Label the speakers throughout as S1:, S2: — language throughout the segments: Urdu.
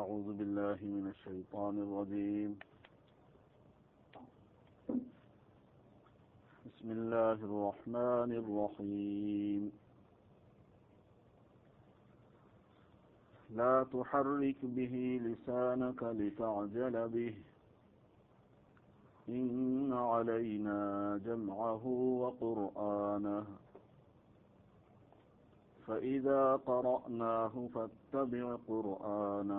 S1: أعوذ بالله من الشيطان الرجيم. بسم الله الرحمن الرحيم. لا تحرك به لسانك لتعجل به إن علينا جمعه وقرآنه فإذا قرأناه فاتبع قرآنه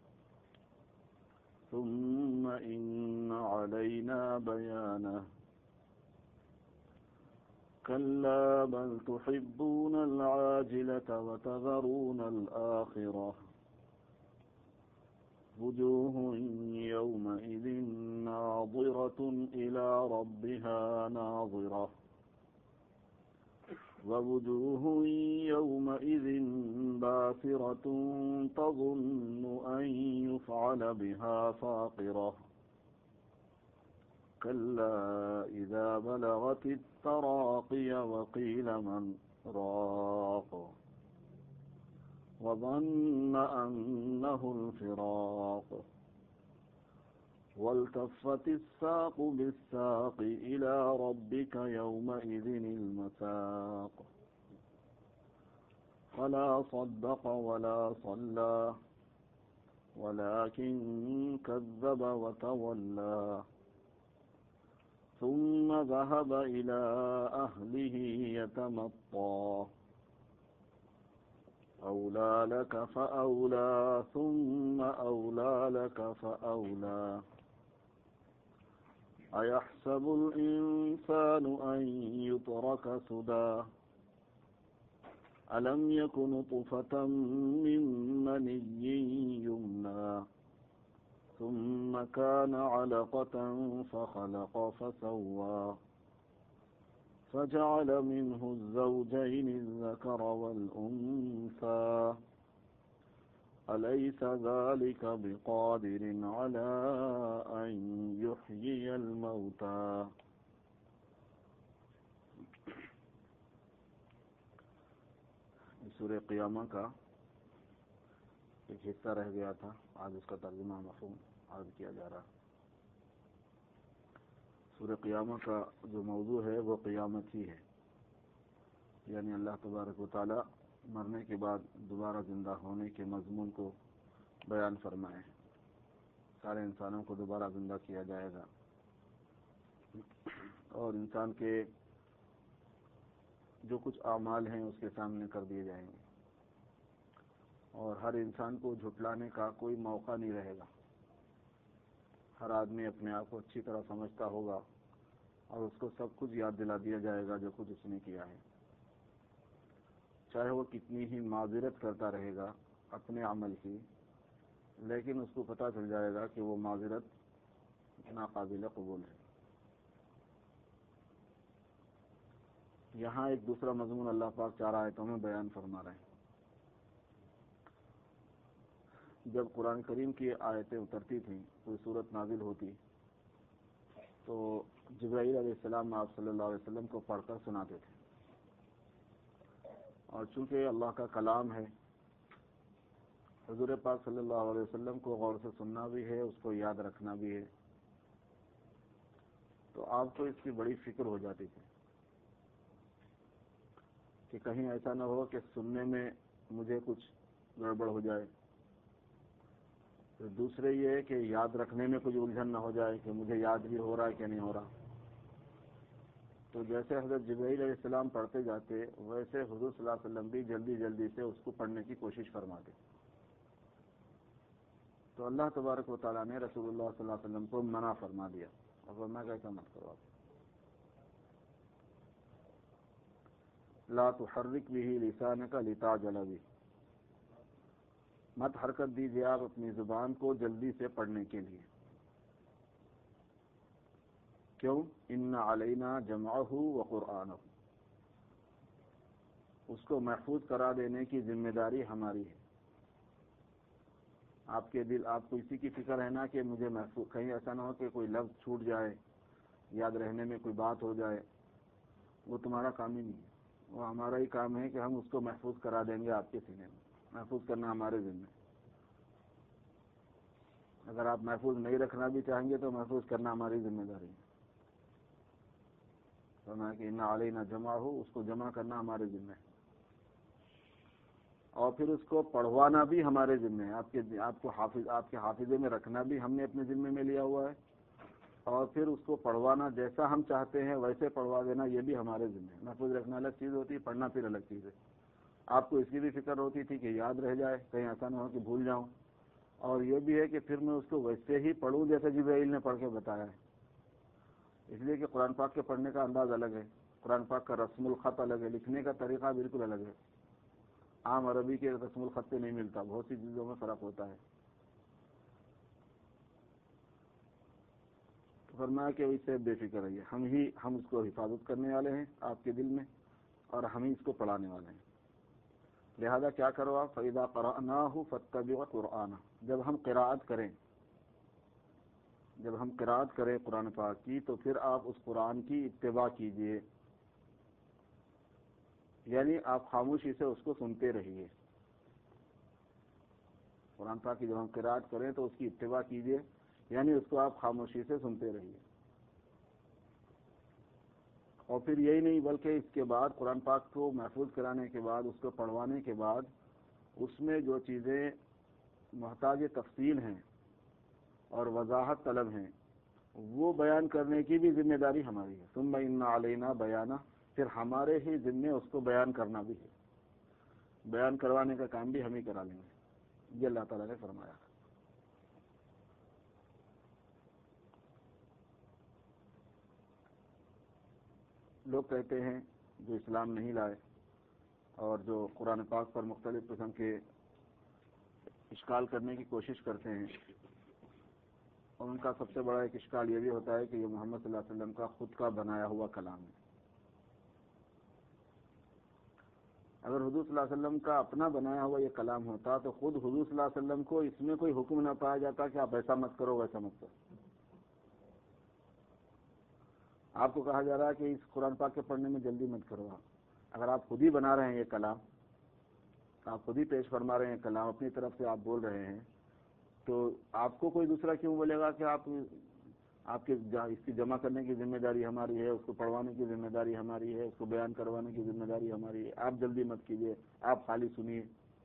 S1: ثم إن علينا بيانه كلا بل تحبون العاجلة وتذرون الآخرة وجوه يومئذ ناظرة إلى ربها ناظرة ووجوه يومئذ باسرة تظن أن يفعل بها فاقرة كلا إذا بلغت التراقي وقيل من راق وظن أنه الفراق والتفت الساق بالساق إلى ربك يومئذ المساق فلا صدق ولا صلى ولكن كذب وتولى ثم ذهب إلى أهله يتمطى أولى لك فأولى ثم أولى لك فأولى أيحسب الإنسان أن يترك سدى ألم يك نطفة من مني يمنى ثم كان علقة فخلق فسوى فجعل منه الزوجين الذكر والأنثى أليس ذلك بقادر على أن يحيي الموتى. سورہ قیامہ کا ایک حصہ رہ گیا تھا، آج اس کا ترجمہ مفہوم عرض کیا جا رہا. سورہ قیامہ کا جو موضوع ہے وہ قیامت ہی ہے، یعنی اللہ تبارک و تعالی مرنے کے بعد دوبارہ زندہ ہونے کے مضمون کو بیان فرمائے. سارے انسانوں کو دوبارہ زندہ کیا جائے گا اور انسان کے جو کچھ اعمال ہیں اس کے سامنے کر دیے جائیں گے اور ہر انسان کو جھٹلانے کا کوئی موقع نہیں رہے گا. ہر آدمی اپنے آپ کو اچھی طرح سمجھتا ہوگا اور اس کو سب کچھ یاد دلا دیا جائے گا جو کچھ اس نے کیا ہے، چاہے وہ کتنی ہی معذرت کرتا رہے گا اپنے عمل کی، لیکن اس کو پتہ چل جائے گا کہ وہ معذرت ناقابل قبول ہے. یہاں ایک دوسرا مضمون اللہ پاک 4 آیتوں میں بیان فرما رہے ہیں. جب قرآن کریم کی آیتیں اترتی تھیں، کوئی صورت نازل ہوتی تو جبرائیل علیہ السلام آپ صلی اللہ علیہ وسلم کو پڑھ کر سناتے تھے، اور چونکہ اللہ کا کلام ہے، حضور پاک صلی اللہ علیہ وسلم کو غور سے سننا بھی ہے، اس کو یاد رکھنا بھی ہے، تو آپ کو اس کی بڑی فکر ہو جاتی تھی کہ کہیں ایسا نہ ہو کہ سننے میں مجھے کچھ گڑبڑ ہو جائے، تو دوسرے یہ ہے کہ یاد رکھنے میں کچھ الجھن نہ ہو جائے کہ مجھے یاد بھی ہو رہا ہے کہ نہیں ہو رہا. تو جیسے حضرت جبرائیل علیہ السلام پڑھتے جاتے ویسے حضور صلی اللہ علیہ وسلم بھی جلدی جلدی سے اس کو پڑھنے کی کوشش فرماتے. تو اللہ تبارک و تعالیٰ نے رسول اللہ صلی اللہ علیہ وسلم کو منع فرما دیا اور فرمایا کہ ایسا مت کرو آپ. لا تحرک به لسانک لتعجل به، مت حرکت دیجیے آپ اپنی زبان کو جلدی سے پڑھنے کے لیے. کیوں؟ ان علینا جمعہ وقرآنہ، اس کو محفوظ کرا دینے کی ذمہ داری ہماری ہے. آپ کے دل، آپ کو اسی کی فکر ہے نا کہ مجھے محفوظ، کہیں ایسا نہ ہو کہ کوئی لفظ چھوٹ جائے، یاد رہنے میں کوئی بات ہو جائے. وہ تمہارا کام ہی نہیں ہے، وہ ہمارا ہی کام ہے کہ ہم اس کو محفوظ کرا دیں گے آپ کے سینے میں. محفوظ کرنا ہمارے ذمہ. اگر آپ محفوظ نہیں رکھنا بھی چاہیں گے تو محفوظ کرنا ہماری ذمہ داری ہے. فرمایا کہ ان علینا جمع ہو، اس کو جمع کرنا ہمارے ذمہ ہے، اور پھر اس کو پڑھوانا بھی ہمارے ذمہ ہے. آپ کے حافظے میں رکھنا بھی ہم نے اپنے ذمہ میں لیا ہوا ہے، اور پھر اس کو پڑھوانا جیسا ہم چاہتے ہیں ویسے پڑھوا دینا یہ بھی ہمارے ذمہ ہے. محفوظ رکھنا الگ چیز ہوتی ہے، پڑھنا پھر الگ چیز ہے. آپ کو اس کی بھی فکر ہوتی تھی کہ یاد رہ جائے، کہیں ایسا نہ ہو کہ بھول جاؤں، اور یہ بھی ہے کہ پھر میں اس کو ویسے ہی پڑھوں جیسے جبرائیل نے پڑھ کے بتایا ہے. اس لیے کہ قرآن پاک کے پڑھنے کا انداز الگ ہے، قرآن پاک کا رسم الخط الگ ہے، لکھنے کا طریقہ بالکل الگ ہے. عام عربی کے رسم الخط سے نہیں ملتا، بہت سی چیزوں میں فرق ہوتا ہے. تو فرمایا کہ اس سے بے فکر رہیے، ہم اس کو حفاظت کرنے والے ہیں آپ کے دل میں، اور ہم ہی اس کو پڑھانے والے ہیں. لہذا کیا کرو آپ، فَإِذَا قَرَأْنَاهُ فَاتَّبِعْ قُرْآنَهُ، جب ہم قرأت کریں قرآن پاک کی تو پھر آپ اس قرآن کی اتباع کیجئے، یعنی آپ خاموشی سے اس کو سنتے رہیے. قرآن پاک کی جب ہم قرأت کریں تو اس کی اتباع کیجئے، یعنی اس کو آپ خاموشی سے سنتے رہیے. اور پھر یہی نہیں بلکہ اس کے بعد قرآن پاک کو محفوظ کرانے کے بعد، اس کو پڑھوانے کے بعد، اس میں جو چیزیں محتاج تفصیل ہیں اور وضاحت طلب ہیں وہ بیان کرنے کی بھی ذمہ داری ہماری ہے. ثم ان علینا بیانہ، پھر ہمارے ہی ذمے اس کو بیان کرنا بھی ہے، بیان کروانے کا کام بھی ہم ہی کرا لیں گے. یہ اللہ تعالیٰ نے فرمایا. لوگ کہتے ہیں جو اسلام نہیں لائے اور جو قرآن پاک پر مختلف قسم کے اشکال کرنے کی کوشش کرتے ہیں، اور ان کا سب سے بڑا ایک اشکال یہ بھی ہوتا ہے کہ یہ محمد صلی اللہ علیہ وسلم کا خود کا بنایا ہوا کلام ہے. اگر حضور صلی اللہ علیہ وسلم کا اپنا بنایا ہوا یہ کلام ہوتا تو خود حضور صلی اللہ علیہ وسلم کو اس میں کوئی حکم نہ پایا جاتا کہ آپ ایسا مت کرو ویسا مت کرو. آپ کو کہا جا رہا ہے کہ اس قرآن پاک کے پڑھنے میں جلدی مت کرو. اگر آپ خود ہی بنا رہے ہیں یہ کلام، آپ خود ہی پیش فرما رہے ہیں کلام، اپنی طرف سے آپ بول رہے ہیں، تو آپ کو کوئی دوسرا کیوں بولے گا کہ آپ کے اس کی جمع کرنے کی ذمہ داری ہماری ہے، اس کو پڑھوانے کی ذمہ داری ہماری ہے، اس کو بیان کروانے کی ذمہ داری ہماری ہے، آپ جلدی مت کیجیے، آپ خالی سنیے.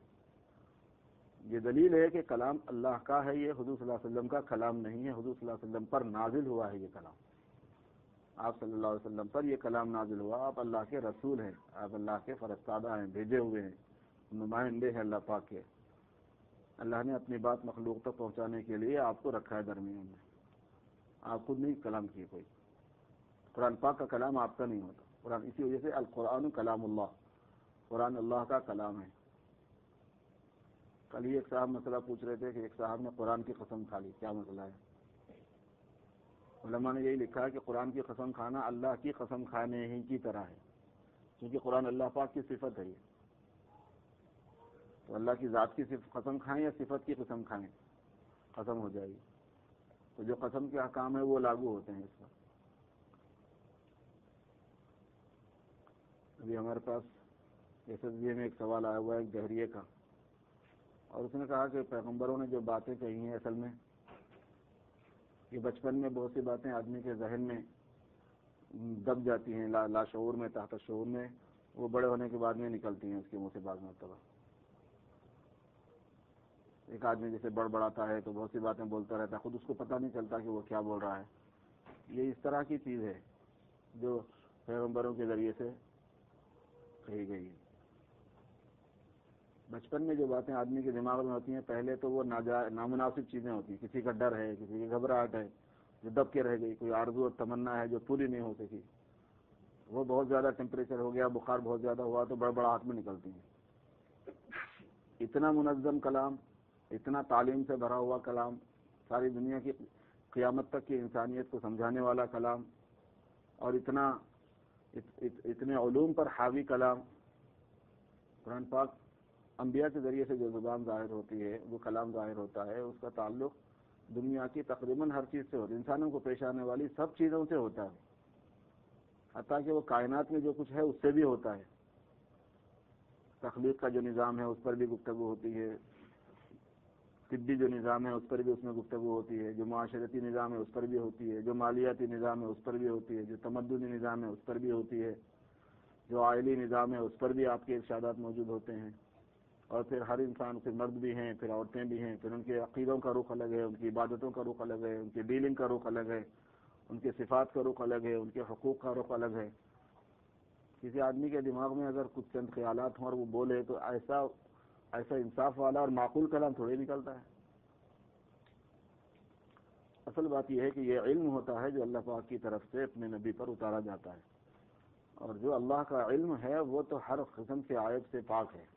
S1: یہ دلیل ہے کہ کلام اللہ کا ہے، یہ حضور صلی اللہ علیہ وسلم کا کلام نہیں ہے. حضور صلی اللہ علیہ وسلم پر نازل ہوا ہے یہ کلام، آپ صلی اللہ علیہ وسلم پر یہ کلام نازل ہوا. آپ اللہ کے رسول ہیں، آپ اللہ کے فرستادہ ہیں، بھیجے ہوئے ہیں، نمائندے ہیں اللہ پاک کے. اللہ نے اپنی بات مخلوق تک پہنچانے کے لیے آپ کو رکھا ہے درمیان میں. آپ خود نہیں کلام کیے کوئی. قرآن پاک کا کلام آپ کا نہیں ہوتا. قرآن اسی وجہ سے القرآن کلام اللہ، قرآن اللہ کا کلام ہے. کل ہی ایک صاحب مسئلہ پوچھ رہے تھے کہ ایک صاحب نے قرآن کی قسم کھا لی، کیا مسئلہ ہے؟ علماء نے یہی لکھا ہے کہ قرآن کی قسم کھانا اللہ کی قسم کھانے ہی کی طرح ہے، کیونکہ قرآن اللہ پاک کی صفت ہے. یہ تو اللہ کی ذات کی قسم کھائیں یا صفت کی قسم کھائیں، قسم ہو جائے گی. تو جو قسم کے احکام ہیں وہ لاگو ہوتے ہیں اس پر. ابھی ہمارے پاس ایس ایس بی اے میں ایک سوال آیا ہوا ہے ایک دہریے کا، اور اس نے کہا کہ پیغمبروں نے جو باتیں کہی ہیں اصل میں یہ بچپن میں بہت سی باتیں آدمی کے ذہن میں دب جاتی ہیں، لاشعور میں، تحت شعور میں، وہ بڑے ہونے کے بعد میں نکلتی ہیں اس کے منہ سے بعض مرتبہ. ایک آدمی جیسے بڑبڑاتا ہے تو بہت سی باتیں بولتا رہتا ہے، خود اس کو پتہ نہیں چلتا کہ وہ کیا بول رہا ہے. یہ اس طرح کی چیز ہے جو پیغمبروں کے ذریعے سے کہی گئی ہے. بچپن میں جو باتیں آدمی کے دماغ میں ہوتی ہیں پہلے تو وہ نامناسب چیزیں ہوتی ہیں. کسی کا ڈر ہے، کسی کی گھبراہٹ ہے جو دب کے رہ گئی، کوئی آرزو اور تمنا ہے جو پوری نہیں ہو سکی، وہ بہت زیادہ ٹیمپریچر ہو گیا، بخار بہت زیادہ ہوا تو بڑبڑاہٹ میں نکلتی ہیں. اتنا منظم کلام، اتنا تعلیم سے بھرا ہوا کلام، ساری دنیا کی قیامت تک کی انسانیت کو سمجھانے والا کلام، اور اتنے علوم پر حاوی کلام. قرآن پاک انبیاء کے ذریعے سے جو زبان ظاہر ہوتی ہے، وہ کلام ظاہر ہوتا ہے، اس کا تعلق دنیا کی تقریباً ہر چیز سے ہوتا ہے، انسانوں کو پیش آنے والی سب چیزوں سے ہوتا ہے، حتیٰ کہ وہ کائنات میں جو کچھ ہے اس سے بھی ہوتا ہے. تخلیق کا جو نظام ہے اس پر بھی گفتگو ہوتی ہے، طبی جو نظام ہے اس پر بھی اس میں گفتگو ہوتی ہے، جو معاشرتی نظام ہے اس پر بھی ہوتی ہے، جو مالیاتی نظام ہے اس پر بھی ہوتی ہے، جو تمدنی نظام ہے اس پر بھی ہوتی ہے، جو عائلی نظام ہے اس پر بھی آپ کے ارشادات موجود ہوتے ہیں. اور پھر ہر انسان کے مرد بھی ہیں، پھر عورتیں بھی ہیں، پھر ان کے عقیدوں کا رخ الگ ہے، ان کی عبادتوں کا رخ الگ ہے، ان کی ڈیلنگ کا رخ الگ ہے، ان کے صفات کا رخ الگ ہے، ان کے حقوق کا رخ الگ ہے. کسی آدمی کے دماغ میں اگر کچھ چند خیالات ہوں اور وہ بولے تو ایسا انصاف والا اور معقول کلام تھوڑے نکلتا ہے. اصل بات یہ ہے کہ یہ علم ہوتا ہے جو اللہ پاک کی طرف سے اپنے نبی پر اتارا جاتا ہے، اور جو اللہ کا علم ہے وہ تو ہر قسم کے عیب سے پاک ہے،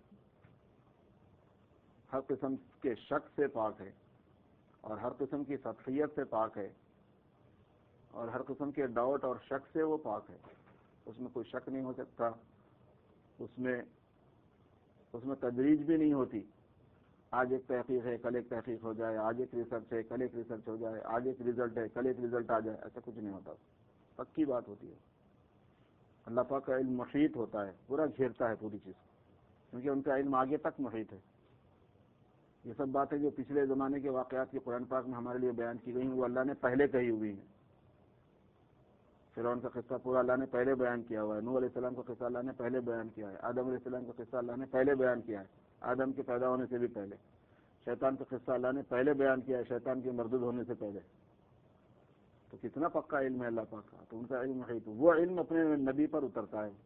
S1: ہر قسم کے شک سے پاک ہے، اور ہر قسم کی سطحیت سے پاک ہے، اور ہر قسم کے ڈاؤٹ اور شک سے وہ پاک ہے. اس میں کوئی شک نہیں ہو سکتا، اس میں تدریج بھی نہیں ہوتی. آج ایک تحقیق ہے کل ایک تحقیق ہو جائے، آج ایک ریسرچ ہے کل ایک ریسرچ ہو جائے، آج ایک رزلٹ ہے کل ایک رزلٹ آ جائے، ایسا کچھ نہیں ہوتا. پکی بات ہوتی ہے. اللہ پاک کا علم محیط ہوتا ہے، پورا گھیرتا ہے پوری چیز، کیونکہ ان کا علم آگے تک محیط ہے. یہ سب باتیں جو پچھلے زمانے کے واقعات کی قرآن پاک میں ہمارے لیے بیان کی گئی ہیں وہ اللہ نے پہلے کہی ہوئی ہیں. فرعون کا قصہ پورا اللہ نے پہلے بیان کیا ہوا ہے، نوح علیہ السلام کا قصہ اللہ نے پہلے بیان کیا ہے، آدم علیہ السلام کا قصہ اللہ نے پہلے بیان کیا ہے، آدم کے پیدا ہونے سے بھی پہلے. شیطان کا قصہ اللہ نے پہلے بیان کیا ہے، شیطان کے مردود ہونے سے پہلے. تو کتنا پکا علم ہے اللہ پاک کا. تو ان کا علم ہے، تو وہ علم اپنے نبی پر اترتا ہے.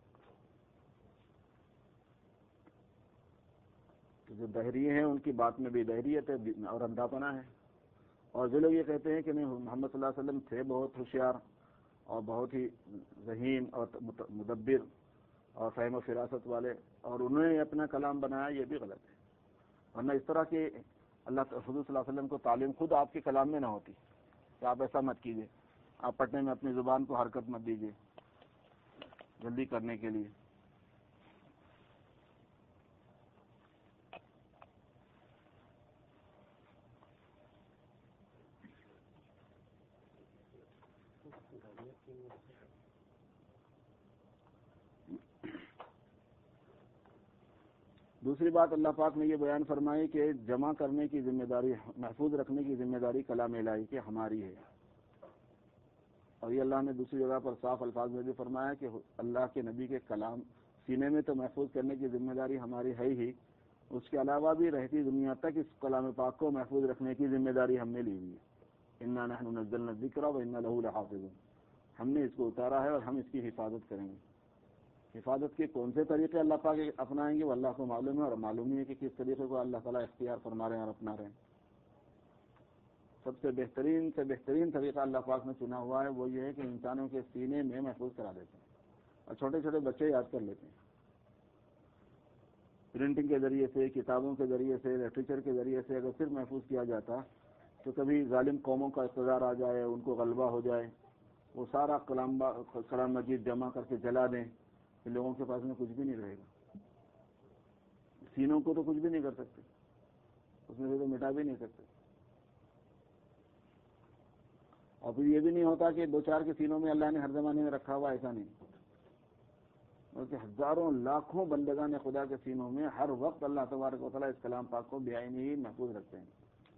S1: تو جو دہری ہیں ان کی بات میں بھی دہریت ہے اور اندھا پنا ہے. اور جو لوگ یہ کہتے ہیں کہ نہیں محمد صلی اللہ علیہ وسلم تھے بہت ہوشیار اور بہت ہی ذہین اور مدبر اور فہم و فراست والے، اور انہوں نے اپنا کلام بنایا، یہ بھی غلط ہے. ورنہ اس طرح کے اللہ حضور صلی اللہ علیہ وسلم کو تعلیم خود آپ کے کلام میں نہ ہوتی کہ آپ ایسا مت کیجیے، آپ پڑھنے میں اپنی زبان کو حرکت مت دیجیے جلدی کرنے کے لیے. دوسری بات اللہ پاک نے یہ بیان فرمائی کہ جمع کرنے کی ذمہ داری، محفوظ رکھنے کی ذمہ داری کلام الہی کی ہماری ہے. اور یہ اللہ نے دوسری جگہ پر صاف الفاظ میں بھی فرمایا کہ اللہ کے نبی کے کلام سینے میں تو محفوظ کرنے کی ذمہ داری ہماری ہے ہی، اس کے علاوہ بھی رہتی دنیا تک اس کلام پاک کو محفوظ رکھنے کی ذمہ داری ہم نے لی ہوئی ہے. انا نحن نزلنا الذکر وانا له لحافظون. ہم نے اس کو اتارا ہے اور ہم اس کی حفاظت کریں گے. حفاظت کے کون سے طریقے اللہ پاک اپنائیں گے وہ اللہ کو معلوم ہے، اور معلوم ہی ہے کہ کس طریقے کو اللہ تعالیٰ اختیار فرما رہے ہیں اور اپنا رہے ہیں. سب سے بہترین طریقہ اللہ پاک نے چنا ہوا ہے وہ یہ ہے کہ انسانوں کے سینے میں محفوظ کرا دیتے ہیں، اور چھوٹے چھوٹے بچے یاد کر لیتے ہیں. پرنٹنگ کے ذریعے سے، کتابوں کے ذریعے سے، لٹریچر کے ذریعے سے اگر صرف محفوظ کیا جاتا تو کبھی ظالم قوموں کا اقتدار آ جائے، ان کو غلبہ ہو جائے، وہ سارا کلام مجید جمع کر کے جلا دیں، کہ لوگوں کے پاس میں کچھ بھی نہیں رہے گا. سینوں کو تو کچھ بھی نہیں کر سکتے، اس میں سے تو مٹا بھی نہیں سکتے. اور پھر یہ بھی نہیں ہوتا کہ دو چار کے سینوں میں اللہ نے ہر زمانے میں رکھا ہوا، ایسا نہیں، بلکہ ہزاروں لاکھوں بندگان خدا کے سینوں میں ہر وقت اللہ تبارک و تعالیٰ اس کلام پاک کو بعینی ہی محفوظ رکھتے ہیں.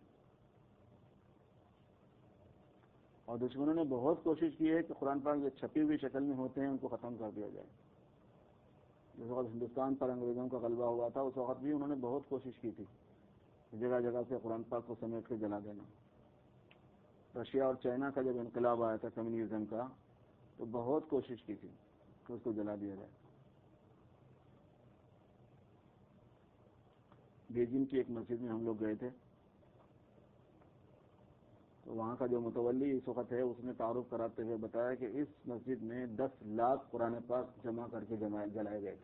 S1: اور دشمنوں نے بہت کوشش کی ہے کہ قرآن پاک جو چھپی ہوئی شکل میں ہوتے ہیں ان کو ختم کر دیا جائے. جس وقت ہندوستان پر انگریزوں کا غلبہ ہوا تھا اس وقت بھی انہوں نے بہت کوشش کی تھی جگہ جگہ سے قرآن پاک کو سمیٹ کے جلا دینا. رشیا اور چائنا کا جب انقلاب آیا تھا کمیونزم کا تو بہت کوشش کی تھی کہ اس کو جلا دیا جائے. بیجنگ کی ایک مسجد میں ہم لوگ گئے تھے تو وہاں کا جو متولی اس وقت ہے اس نے تعارف کراتے ہوئے بتایا کہ اس مسجد میں 10 لاکھ قرآن پاک جمع کر کے جلائے گئے تھے.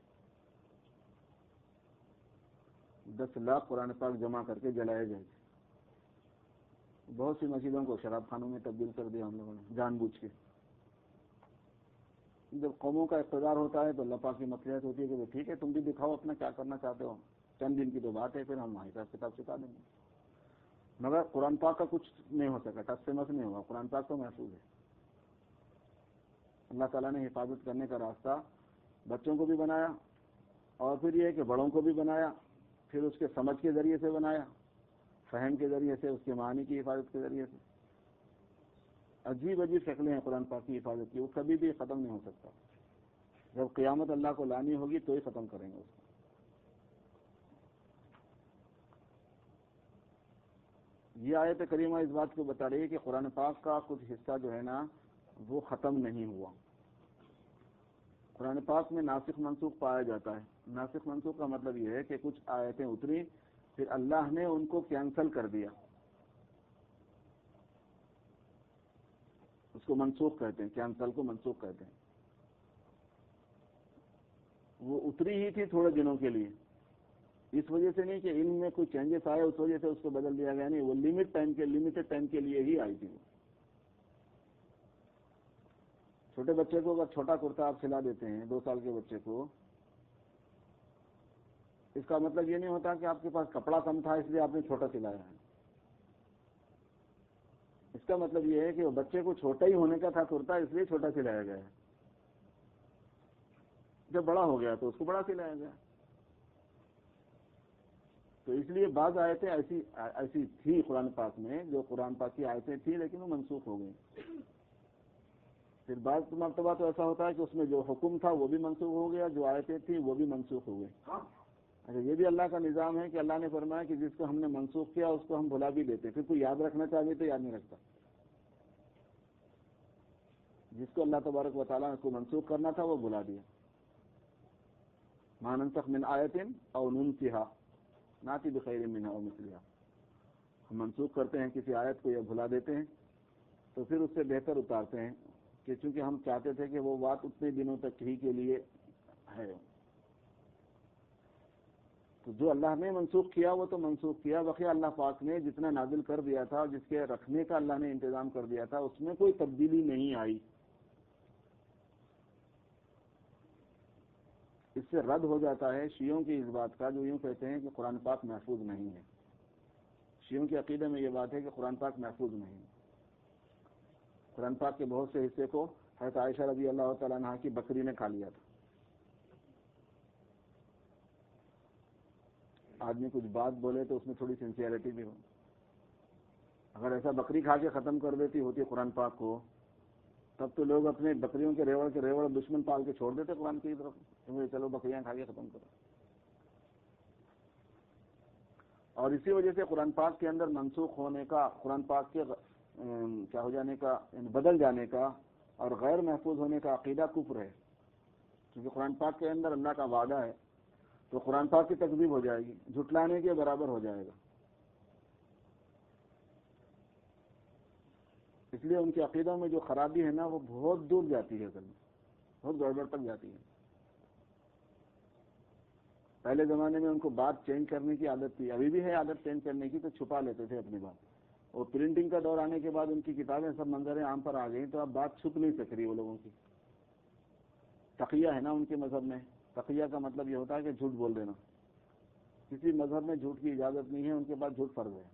S1: 10 لاکھ قرآن پاک جمع کر کے جلائے گئے تھے. بہت سی مسجدوں کو شراب خانوں میں تبدیل کر دیا ہم لوگوں نے جان بوجھ کے. جب قوموں کا اقتدار ہوتا ہے تو اللہ پاک کی مصلحت ہوتی ہے کہ ٹھیک ہے تم بھی دکھاؤ اپنا کیا کرنا چاہتے ہو، چند دن کی تو بات ہے، پھر ہم وہاں حساب کتاب سکھا دیں گے. مگر قرآن پاک کا کچھ نہیں ہو سکا، ٹس سے مس نہیں ہوا. قرآن پاک تو محفوظ ہے. اللہ تعالیٰ نے حفاظت کرنے کا راستہ بچوں کو بھی بنایا اور پھر یہ کہ بڑوں کو بھی بنایا، پھر اس کے سمجھ کے ذریعے سے بنایا، فہم کے ذریعے سے، اس کے معنی کی حفاظت کے ذریعے سے. عجیب عجیب شکلیں ہیں قرآن پاک کی حفاظت کی، وہ کبھی بھی ختم نہیں ہو سکتا. جب قیامت اللہ کو لانی ہوگی تو ہی ختم کریں گے اس کو. یہ آیت کریمہ اس بات کو بتا رہی ہے کہ قرآن پاک کا کچھ حصہ جو ہے نا وہ ختم نہیں ہوا. قرآن پاک میں ناسخ منسوخ پایا جاتا ہے. ناسخ منسوخ کا مطلب یہ ہے کہ کچھ آیتیں اتری، پھر اللہ نے ان کو کینسل کر دیا. اس کو منسوخ کہتے ہیں، کینسل کو منسوخ کہتے ہیں. وہ اتری ہی تھی تھوڑے دنوں کے لیے، اس وجہ سے نہیں کہ ان میں کوئی چینجز آئے اس وجہ سے اس کو بدل دیا گیا، نہیں، وہ لمیٹڈ ٹائم کے لیے ہی آئی تھی. وہ چھوٹے بچے کو اگر چھوٹا کرتا آپ سلا دیتے ہیں 2 سال کے بچے کو، اس کا مطلب یہ نہیں ہوتا کہ آپ کے پاس کپڑا کم تھا اس لیے آپ نے چھوٹا سلایا ہے. اس کا مطلب یہ ہے کہ وہ بچے کو چھوٹا ہی ہونے کا تھا کرتا، اس لیے چھوٹا سلایا گیا ہے. جب بڑا ہو گیا تو اس کو بڑا سلایا گیا. تو اس لیے بعض آیتیں ایسی تھی قرآن پاک میں جو قرآن پاک کی آیتیں تھیں لیکن وہ منسوخ ہو گئی. پھر بعض مرتبہ تو ایسا ہوتا ہے کہ اس میں جو حکم تھا وہ بھی منسوخ ہو گیا، جو آیتیں تھیں وہ بھی منسوخ ہو گئی. اچھا، یہ بھی اللہ کا نظام ہے کہ اللہ نے فرمایا کہ جس کو ہم نے منسوخ کیا اس کو ہم بھلا بھی دیتے، پھر کوئی یاد رکھنا چاہیے تو یاد نہیں رکھتا. جس کو اللہ تبارک و تعالیٰ نے کو منسوخ کرنا تھا وہ بھلا دیا. ما ننسخ من آیت او ننسها ناتی بخیر منها او مثلها. ہم منسوخ کرتے ہیں کسی آیت کو یا بھلا دیتے ہیں تو پھر اس سے بہتر اتارتے ہیں، کہ چونکہ ہم چاہتے تھے کہ وہ بات اتنے دنوں تک ہی کے لیے ہے. تو جو اللہ نے منسوخ کیا وہ تو منسوخ کیا، بقیہ اللہ پاک نے جتنا نازل کر دیا تھا، جس کے رکھنے کا اللہ نے انتظام کر دیا تھا، اس میں کوئی تبدیلی نہیں آئی. اس سے رد ہو جاتا ہے شیعوں کی اس بات کا جو یوں کہتے ہیں کہ قرآن پاک محفوظ نہیں ہے. شیعوں کے عقیدے میں یہ بات ہے کہ قرآن پاک محفوظ نہیں ہے. قرآن پاک کے بہت سے حصے کو حضرت عائشہ رضی اللہ تعالیٰ عنہا کی بکری نے کھا لیا تھا. آدمی کچھ بات بولے تو اس میں تھوڑی سنسیئرٹی بھی ہو. اگر ایسا بکری کھا کے ختم کر دیتی ہوتی قرآن پاک کو، تب تو لوگ اپنے بکریوں کے ریوڑ دشمن پال کے چھوڑ دیتے قرآن کی طرف، چلو بکریاں کھا کے ختم کرو. اور اسی وجہ سے قرآن پاک کے اندر منسوخ ہونے کا، قرآن پاک کے کیا ہو جانے کا، بدل جانے کا اور غیر محفوظ ہونے کا عقیدہ کفر ہے. کیونکہ قرآن پاک کے اندر اللہ کا وعدہ ہے تو قرآن پاک کی تکذیب ہو جائے گی، جھٹلانے کے برابر ہو جائے گا. اس لیے ان کے عقیدوں میں جو خرابی ہے نا وہ بہت دور جاتی ہے، اصل میں بہت گڑبڑ تک جاتی ہے. پہلے زمانے میں ان کو بات چینج کرنے کی عادت تھی، ابھی بھی ہے عادت چینج کرنے کی، تو چھپا لیتے تھے اپنی بات. اور پرنٹنگ کا دور آنے کے بعد ان کی کتابیں سب منظر عام پر آ گئی تو اب بات چھپ نہیں سک رہی وہ لوگوں کی. تقیہ ہے نا ان کے مذہب میں. تقیہ کا مطلب یہ ہوتا ہے کہ جھوٹ بول دینا. کسی مذہب میں جھوٹ کی اجازت نہیں ہے، ان کے پاس جھوٹ فرض ہے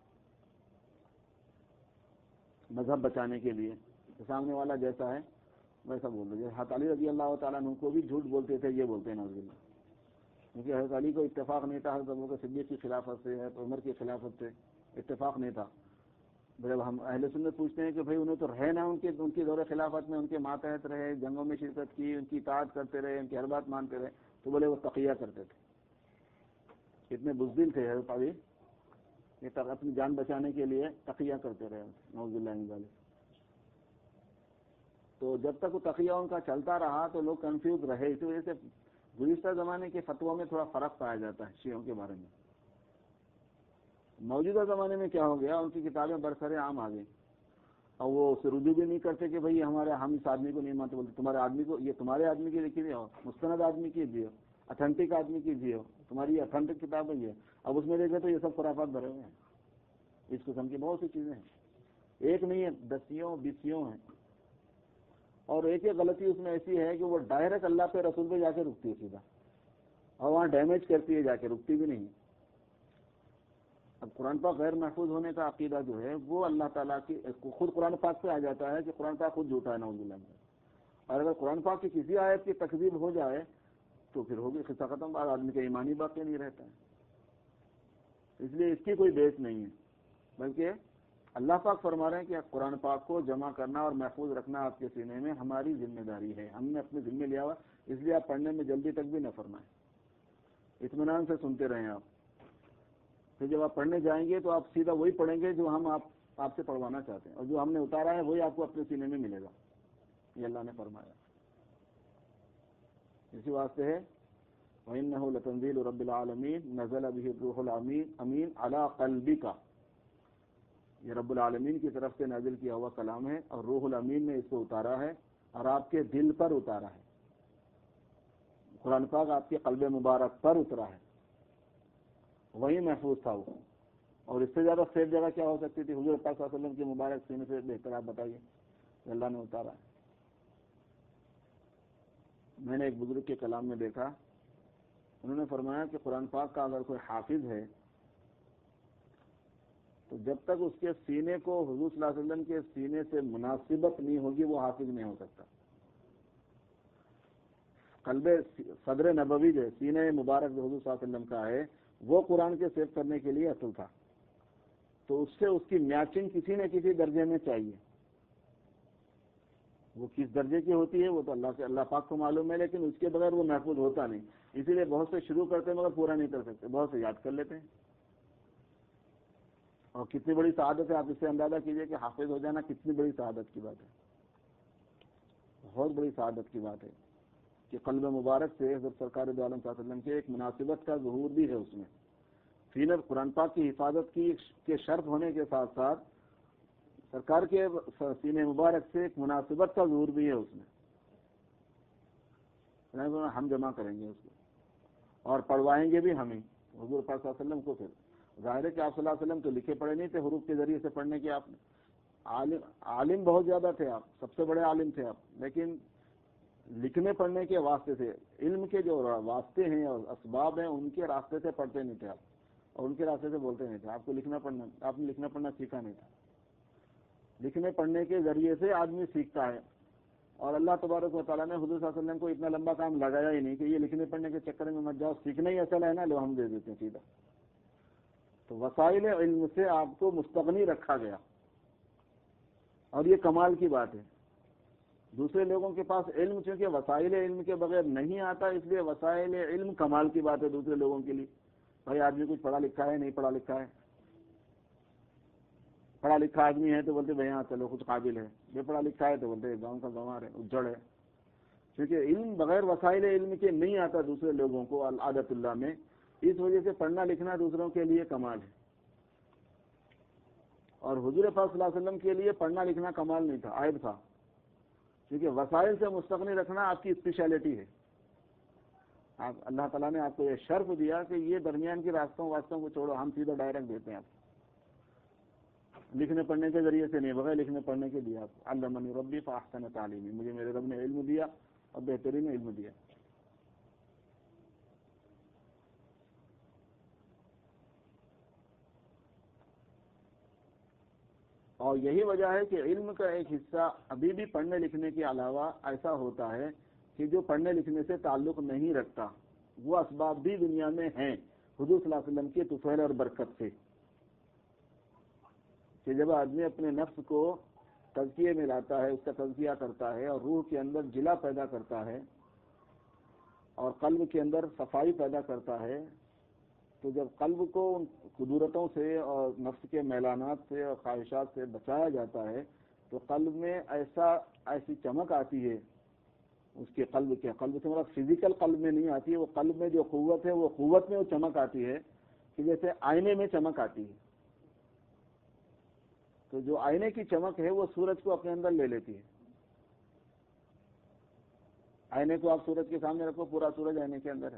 S1: مذہب بچانے کے لیے. سامنے والا جیسا ہے ویسا بول رہے. حضرت علی رضی اللہ تعالیٰ عنہ کو بھی جھوٹ بولتے تھے، یہ بولتے ہیں نعوذ باللہ. کیونکہ حضرت علی کو اتفاق نہیں تھا حضرت ابوبکر صدیق کی خلافت سے، حضرت عمر کی خلافت سے اتفاق نہیں تھا. جب ہم اہل سنت پوچھتے ہیں کہ بھئی انہیں تو رہے نا ان کی دور خلافت میں، ان کے ماتحت رہے، جنگوں میں شرکت کی، ان کی اطاعت کرتے رہے، ان کی ہر بات مانتے رہے، تو بولے وہ تقیہ کرتے تھے. اتنے بزدل تھے حضرت علی، یہ اپنی جان بچانے کے لیے تقیہ کرتے رہے نعوذ باللہ من ذلک. تو جب تک وہ تقیہ ان کا چلتا رہا تو لوگ کنفیوز رہے. اسی وجہ سے گزشتہ زمانے کے فتووں میں تھوڑا فرق پایا جاتا ہے شیعوں کے بارے میں. موجودہ زمانے میں کیا ہو گیا، ان کی کتابیں برسر عام آ گئی اور وہ اسے رجوع بھی نہیں کرتے کہ بھئی ہم اس آدمی کو نہیں مانتے. بولتے تمہارے آدمی کو، یہ تمہارے آدمی کی لکھی ہوئی ہو، مستند آدمی کی بھی ہو، اتھینٹک آدمی کی بھی ہو، تمہاری یہ اتھینٹک کتاب ہے. اب اس میں دیکھے تو یہ سب خرافات بھرے ہوئے ہیں. اس قسم کی بہت سی چیزیں ہیں، ایک نہیں ہے، دسیوں بیسیوں ہیں. اور ایک غلطی اس میں ایسی ہے کہ وہ ڈائریکٹ اللہ پہ رسول پہ جا کے رکتی ہے سیدھا، اور وہاں ڈیمیج کرتی ہے جا کے، رکتی بھی نہیں. اب قرآن پاک غیر محفوظ ہونے کا عقیدہ جو ہے وہ اللہ تعالیٰ کی خود قرآن پاک سے آ جاتا ہے کہ قرآن پاک خود جھوٹا ہے نعوذ باللہ. اور اگر قرآن پاک کی کسی آیت کی تکذیب ہو جائے تو پھر ہوگی قصہ ختم، بعد آدمی کا ایمان ہی باقی نہیں رہتا ہے. اس لیے اس کی کوئی بیس نہیں ہے. بلکہ اللہ پاک فرما رہے ہیں کہ قرآن پاک کو جمع کرنا اور محفوظ رکھنا آپ کے سینے میں ہماری ذمہ داری ہے، ہم نے اپنے ذمہ لیا ہوا، اس لیے آپ پڑھنے میں جلدی تک بھی نہ فرمائیں، اطمینان سے سنتے رہیں آپ. پھر جب آپ پڑھنے جائیں گے تو آپ سیدھا وہی پڑھیں گے جو ہم آپ سے پڑھوانا چاہتے ہیں، اور جو ہم نے اتارا ہے وہی آپ کو اپنے سینے میں ملے گا. یہ اللہ نے فرمایا. اسی واسطے ہے وَإِنَّهُ لَتَنزِيلُ رَبِّ الْعَالَمِينَ نَزَلَ بِهِ الرُّوحُ الْأَمِينُ عَلَى قَلْبِكَ. یہ رب العالمین کی طرف سے نازل کیا ہوا کلام ہے اور روح الامین نے اس کو اتارا ہے اور آپ کے دل پر اتارا ہے. قرآن پاک آپ کے قلب مبارک پر اترا ہے، وہی محفوظ تھا وہ. اور اس سے زیادہ سیف جگہ کیا ہو سکتی تھی؟ حضور پاک صلی اللہ علیہ وسلم کے مبارک سینے سے بہتر آپ بتائیے کہ اللہ نے اتارا ہے. میں نے ایک بزرگ کے کلام میں دیکھا، انہوں نے فرمایا کہ قرآن پاک کا اگر کوئی حافظ ہے تو جب تک اس کے سینے کو حضور صلی اللہ علیہ وسلم کے سینے سے مناسبت نہیں ہوگی وہ حافظ نہیں ہو سکتا. قلب صدر نبوی جو سینے مبارک جو حضور صلی اللہ علیہ وسلم کا ہے وہ قرآن کے سیو کرنے کے لیے اصل تھا، تو اس سے اس کی میچنگ کسی نہ کسی درجے میں چاہیے. وہ کس درجے کی ہوتی ہے وہ تو اللہ پاک کو معلوم ہے، لیکن اس کے بغیر وہ محفوظ ہوتا نہیں. اسی لیے بہت سے شروع کرتے ہیں مگر پورا نہیں کر سکتے، بہت سے یاد کر لیتے ہیں. اور کتنی بڑی سعادت ہے، آپ اس سے اندازہ کیجئے کہ حافظ ہو جانا کتنی بڑی سعادت کی بات ہے. بہت بڑی سعادت کی بات ہے کہ قلب مبارک سے حضرت سرکار دو عالم صلی اللہ علیہ وسلم کے ایک مناسبت کا ظہور بھی ہے اس میں. سینہ قرآن پاک کی حفاظت کے شرط ہونے کے ساتھ ساتھ سرکار کے سینے مبارک سے ایک مناسبت کا ظہور بھی ہے اس میں. ہم جمع کریں گے اس کو اور پڑھوائیں گے بھی ہمیں حضور پاک صلی اللہ علیہ وسلم کو. پھر ظاہر ہے کہ آپ صلی اللہ علیہ وسلم تو لکھے پڑھے نہیں تھے، حروف کے ذریعے سے پڑھنے کے آپ نے عالم بہت زیادہ تھے، آپ سب سے بڑے عالم تھے آپ، لیکن لکھنے پڑھنے کے واسطے سے علم کے جو واسطے ہیں اور اسباب ہیں ان کے راستے سے پڑھتے نہیں تھے آپ، اور ان کے راستے سے بولتے نہیں تھے. آپ کو آپ نے لکھنا پڑھنا سیکھا نہیں تھا. لکھنے پڑھنے کے ذریعے سے آدمی سیکھتا ہے، اور اللہ تبارک و تعالیٰ نے حضور صلی اللہ علیہ وسلم کو اتنا لمبا کام لگایا ہی نہیں کہ یہ لکھنے پڑھنے کے چکر میں مت جاؤ، سیکھنا ہی اصل ہے نا، لو ہم دے دیتے ہیں سیدھا. تو وسائل علم سے آپ کو مستغنی رکھا گیا، اور یہ کمال کی بات ہے. دوسرے لوگوں کے پاس علم چونکہ وسائل علم کے بغیر نہیں آتا، اس لیے وسائل علم کمال کی بات ہے دوسرے لوگوں کے لیے. بھائی آدمی کچھ پڑھا لکھا ہے، نہیں پڑھا لکھا ہے. پڑھا لکھا آدمی ہے تو بولتے بھائی ہاں چلو کچھ قابل ہے، بے پڑھا لکھا ہے تو بولتے گاؤں کا گنوار ہے، اجڑ ہے. کیونکہ علم بغیر وسائل علم کے نہیں آتا دوسرے لوگوں کو عادت اللہ میں. اس وجہ سے پڑھنا لکھنا دوسروں کے لیے کمال ہے، اور حضور پاک صلی اللہ علیہ وسلم کے لیے پڑھنا لکھنا کمال نہیں تھا، عیب تھا. کیونکہ وسائل سے مستغنی رکھنا آپ کی اسپیشلٹی ہے. اللہ تعالیٰ نے آپ کو یہ شرف دیا کہ یہ درمیان کے راستوں کو چھوڑو، ہم سیدھا ڈائریکٹ دیتے ہیں آپ کو. لکھنے پڑھنے کے ذریعے سے نہیں، بغیر لکھنے پڑھنے کے دیا. علمنی ربی فاحسن تعلیمی، مجھے میرے رب نے علم دیا اور بہترین علم دیا. اور یہی وجہ ہے کہ علم کا ایک حصہ ابھی بھی پڑھنے لکھنے کے علاوہ ایسا ہوتا ہے کہ جو پڑھنے لکھنے سے تعلق نہیں رکھتا. وہ اسباب بھی دنیا میں ہیں حضور صلی اللہ علیہ وسلم کے طفیل اور برکت سے، کہ جب آدمی اپنے نفس کو تزکیے میں لاتا ہے، اس کا تزکیہ کرتا ہے اور روح کے اندر جلا پیدا کرتا ہے اور قلب کے اندر صفائی پیدا کرتا ہے، تو جب قلب کو ان قدورتوں سے اور نفس کے میلانات سے اور خواہشات سے بچایا جاتا ہے تو قلب میں ایسی چمک آتی ہے. اس کے قلب سے مراد فزیکل قلب میں نہیں آتی ہے، وہ قلب میں جو قوت ہے وہ قوت میں وہ چمک آتی ہے کہ جیسے آئینے میں چمک آتی ہے. تو جو آئینے کی چمک ہے وہ سورج کو اپنے اندر لے لیتی ہے. آئینے کو آپ سورج کے سامنے رکھو، پورا سورج آئینے کے اندر ہے.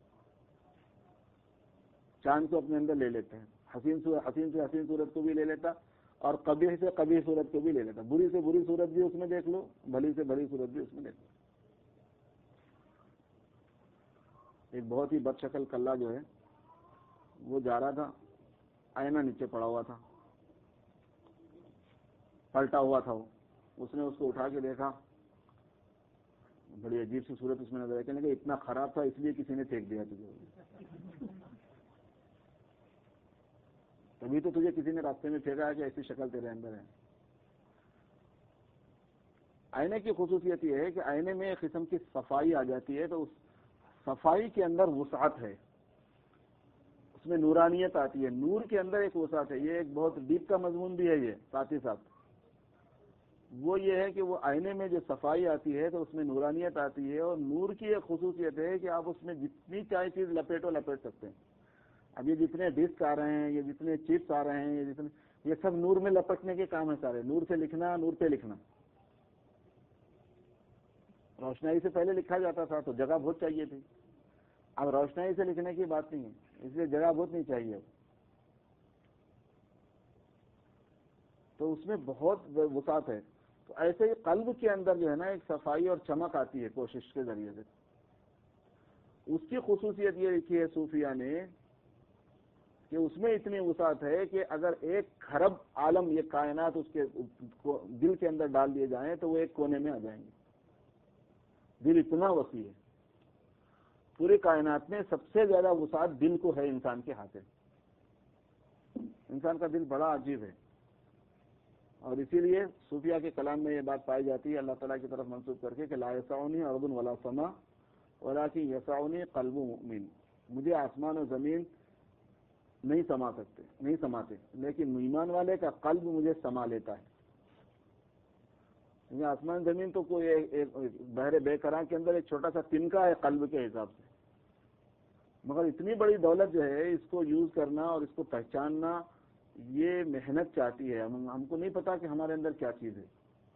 S1: چاند کو اپنے اندر لے لیتے ہیں، حسین سے حسین صورت کو بھی لے لیتا اور قبیح سے قبیح صورت کو بھی لے لیتا. بری سے بری صورت بھی اس میں دیکھ لو، بھلی سے بھلی صورت بھی اس میں دیکھ لو. ایک بہت ہی بد شکل کلہ جو ہے وہ جا رہا تھا، آئینہ نیچے پڑا ہوا تھا، پلٹا ہوا تھا. اس نے اس کو اٹھا کے دیکھا، بڑی عجیب سی صورت اس میں نظر آئی. کہنے کہ اتنا خراب تھا اس لیے کسی نے پھینک دیا تجھے. تو ابھی تو تجھے کسی نے راستے میں پھینکا ہے کہ ایسی شکل تیرے اندر ہے. آئینے کی خصوصیت یہ ہے کہ آئینے میں ایک قسم کی صفائی آ جاتی ہے، تو اس صفائی کے اندر وسعت ہے، اس میں نورانیت آتی ہے، نور کے اندر ایک وسعت ہے. یہ ایک بہت ڈیپ کا مضمون بھی ہے. یہ ساتھ ہی ساتھ وہ یہ ہے کہ وہ آئینے میں جو صفائی آتی ہے تو اس میں نورانیت آتی ہے، اور نور کی ایک خصوصیت ہے کہ آپ اس میں جتنی چاہے چیز لپیٹو لپیٹ سکتے ہیں. اب یہ جتنے ڈسک آ رہے ہیں، یہ جتنے چپس آ رہے ہیں، یہ سب نور میں لپٹنے کے کام ہے سارے. نور سے لکھنا، نور پہ لکھنا. روشنائی سے پہلے لکھا جاتا تھا تو جگہ بہت چاہیے تھی. اب روشنائی سے لکھنے کی بات نہیں ہے، اس لیے جگہ بہت نہیں چاہیے. تو اس میں بہت وسعت ہے. تو ایسے ہی قلب کے اندر جو ہے نا ایک صفائی اور چمک آتی ہے کوشش کے ذریعے سے. اس کی خصوصیت یہ لکھی ہے صوفیہ نے کہ اس میں اتنی وسعت ہے کہ اگر 1 کھرب عالم یہ کائنات اس کے دل کے اندر ڈال دیے جائیں تو وہ ایک کونے میں آ جائیں گے. دل اتنا وسیع ہے. پورے کائنات میں سب سے زیادہ وسعت دل کو ہے انسان کے ہاتھ. انسان کا دل بڑا عجیب ہے، اور اسی لیے صوفیہ کے کلام میں یہ بات پائی جاتی ہے اللہ تعالیٰ کی طرف منسوب کر کے کہ لا یسعنی ارض ولا سما ولکن یسعنی قلب مؤمن. مجھے آسمان و زمین نہیں سماتے، لیکن ایمان والے کا قلب مجھے سما لیتا ہے. یہ آسمان زمین تو کوئی بحر بے قرار کے اندر ایک چھوٹا سا تنکا ہے قلب کے حساب سے، مگر اتنی بڑی دولت جو ہے اس کو یوز کرنا اور اس کو پہچاننا یہ محنت چاہتی ہے. ہم کو نہیں پتا کہ ہمارے اندر کیا چیز ہے.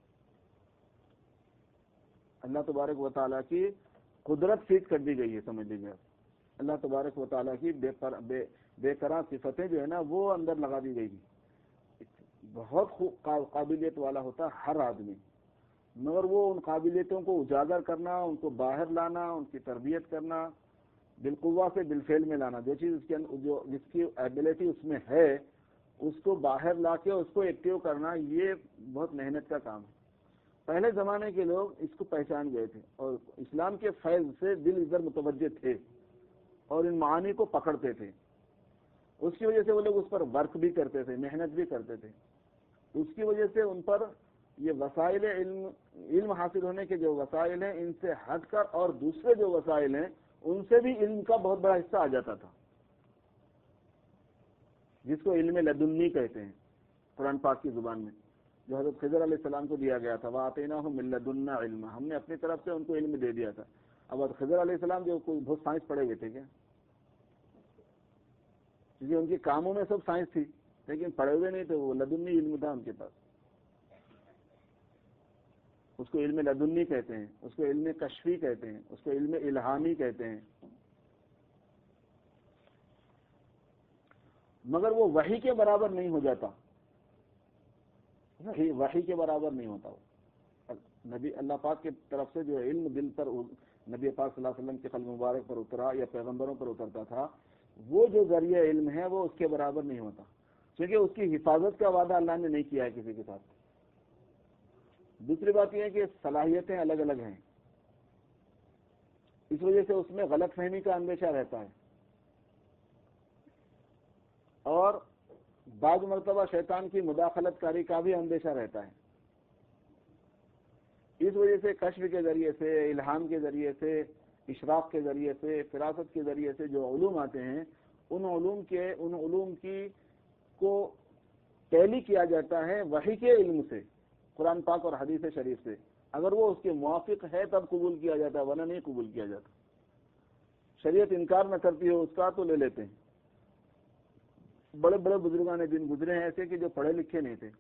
S1: اللہ تبارک و تعالیٰ کی قدرت فیٹ کر دی گئی ہے، سمجھ لیجیے. اللہ تبارک و تعالیٰ کی بے قرار صفتیں جو ہے نا وہ اندر لگا دی گئی. بہت قابلیت والا ہوتا ہر آدمی، مگر وہ ان قابلیتوں کو اجاگر کرنا، ان کو باہر لانا، ان کی تربیت کرنا، بالقوہ سے بالفعل میں لانا. جو چیز جس کی ایبلٹی اس میں ہے اس کو باہر لا کے اس کو ایکٹیو کرنا، یہ بہت محنت کا کام ہے. پہلے زمانے کے لوگ اس کو پہچان گئے تھے اور اسلام کے فیض سے دل ادھر متوجہ تھے اور ان معانی کو پکڑتے تھے. اس کی وجہ سے وہ لوگ اس پر ورک بھی کرتے تھے، محنت بھی کرتے تھے. اس کی وجہ سے ان پر یہ وسائل علم حاصل ہونے کے جو وسائل ہیں ان سے ہٹ کر اور دوسرے جو وسائل ہیں ان سے بھی علم کا بہت بڑا حصہ آ جاتا تھا، جس کو علم لدنی کہتے ہیں قرآن پاک کی زبان میں، جو حضرت خضر علیہ السلام کو دیا گیا تھا. وَآتَيْنَاهُم مِّن لَّدُنَّا عِلْمًا. ہم نے اپنی طرف سے ان کو علم دے دیا تھا. اب حضرت خضر علیہ السلام جو کوئی بہت سائنس پڑھے ہوئے تھے کیا؟ کیونکہ ان کے کاموں میں سب سائنس تھی لیکن پڑھے ہوئے نہیں تھے. وہ لدنی علم تھا ان کے پاس. اس کو علم لدنی کہتے ہیں، اس کو علم کشفی کہتے ہیں، اس کو علم الہامی کہتے ہیں. مگر وہ وحی کے برابر نہیں ہو جاتا، وحی کے برابر نہیں ہوتا. وہ نبی اللہ پاک کی طرف سے جو علم دل پر نبی پاک صلی اللہ علیہ وسلم کے قلب مبارک پر اترا یا پیغمبروں پر اترتا تھا، وہ جو ذریعہ علم ہے وہ اس کے برابر نہیں ہوتا، کیونکہ اس کی حفاظت کا وعدہ اللہ نے نہیں کیا ہے کسی کے ساتھ. دوسری بات یہ ہے کہ صلاحیتیں الگ الگ ہیں، اس وجہ سے اس میں غلط فہمی کا اندیشہ رہتا ہے، اور بعض مرتبہ شیطان کی مداخلت کاری کا بھی اندیشہ رہتا ہے. اس وجہ سے کشف کے ذریعے سے، الہام کے ذریعے سے، اشراق کے ذریعے سے، فراست کے ذریعے سے جو علوم آتے ہیں ان علوم کی کو ٹیلی کیا جاتا ہے وحی کے علم سے، قرآن پاک اور حدیث شریف سے. اگر وہ اس کے موافق ہے تب قبول کیا جاتا ہے، ورنہ نہیں قبول کیا جاتا. شریعت انکار نہ کرتی ہو اس کا تو لے لیتے ہیں. بڑے بڑے بزرگان دین گزرے ہیں ایسے کہ جو پڑھے لکھے نہیں تھے،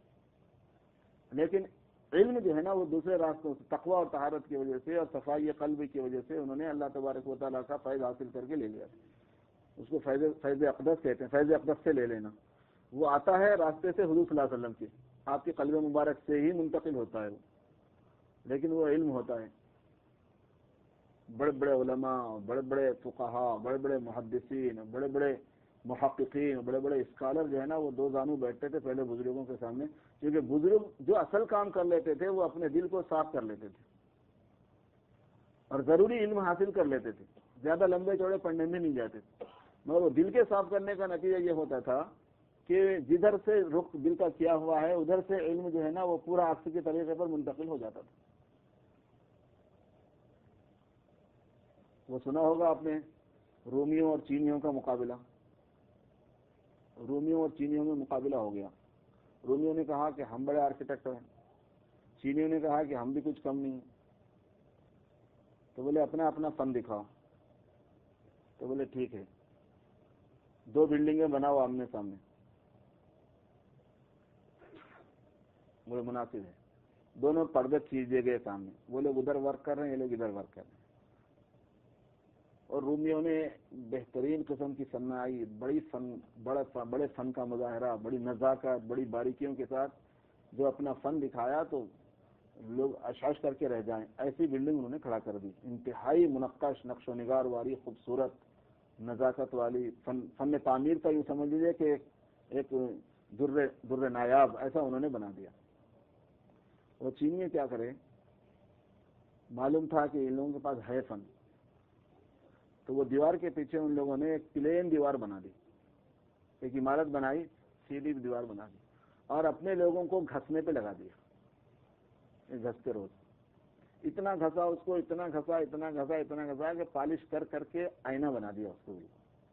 S1: لیکن علم جو ہے نا وہ دوسرے راستوں سے، تقوی اور طہارت کی وجہ سے اور صفائی قلب کی وجہ سے انہوں نے اللہ تبارک و تعالیٰ کا فیض حاصل کر کے لے لیا. اس کو فیض اقدس کہتے ہیں، فیض اقدس سے لے لینا. وہ آتا ہے راستے سے حضور صلی اللہ علیہ وسلم کے، آپ کے قلب مبارک سے ہی منتقل ہوتا ہے وہ، لیکن وہ علم ہوتا ہے. بڑے بڑے علماء، بڑے بڑے فقہاء، بڑے بڑے محدثین، بڑے بڑے محققین، بڑے بڑے اسکالر جو ہے نا وہ دو زانو بیٹھتے تھے پہلے بزرگوں کے سامنے، کیونکہ بزرگ جو اصل کام کر لیتے تھے وہ اپنے دل کو صاف کر لیتے تھے اور ضروری علم حاصل کر لیتے تھے، زیادہ لمبے چوڑے پڑھنے میں نہیں جاتے تھے. مگر وہ دل کے صاف کرنے کا نتیجہ یہ ہوتا تھا کہ جدھر سے رخ دل کا کیا ہوا ہے ادھر سے علم جو ہے نا وہ پورا عکس کے طریقے پر منتقل ہو جاتا تھا. وہ سنا ہوگا آپ نے رومیوں اور چینیوں کا مقابلہ. رومیوں اور چینیوں میں مقابلہ ہو گیا. رومیوں نے کہا کہ ہم بڑے آرکیٹیکٹ ہیں, چینیوں نے کہا کہ ہم بھی کچھ کم نہیں ہیں. تو بولے اپنا اپنا فن دکھاؤ. تو بولے ٹھیک ہے, 2 بلڈنگیں بناؤ آمنے سامنے. بولے مناسب ہے. دونوں پردے کھینچ دیے گئے سامنے. بولے ادھر ورک کر رہے ہیں, یہ لوگ ادھر ورک کر رہے ہیں. اور رومیوں نے بہترین قسم کی صناعی, بڑے فن کا مظاہرہ, بڑی نزاکت, بڑی باریکیوں کے ساتھ جو اپنا فن دکھایا تو لوگ اشاش کر کے رہ جائیں. ایسی بلڈنگ انہوں نے کھڑا کر دی, انتہائی منقش, نقش و نگار والی, خوبصورت, نزاکت والی, فن تعمیر کا یوں سمجھ لیجیے کہ ایک در نایاب ایسا انہوں نے بنا دیا. وہ چینی کیا کرے, معلوم تھا کہ ان لوگوں کے پاس ہے فن, تو وہ دیوار کے پیچھے ان لوگوں نے ایک پلین دیوار بنا دی, ایک عمارت بنائی, سیدھی دیوار بنا دی, اور اپنے لوگوں کو گھسنے پہ لگا دیا. گھستے روز اتنا گھسا اس کو, اتنا گھسا کہ پالش کر کر کے آئینہ بنا دیا اس کو.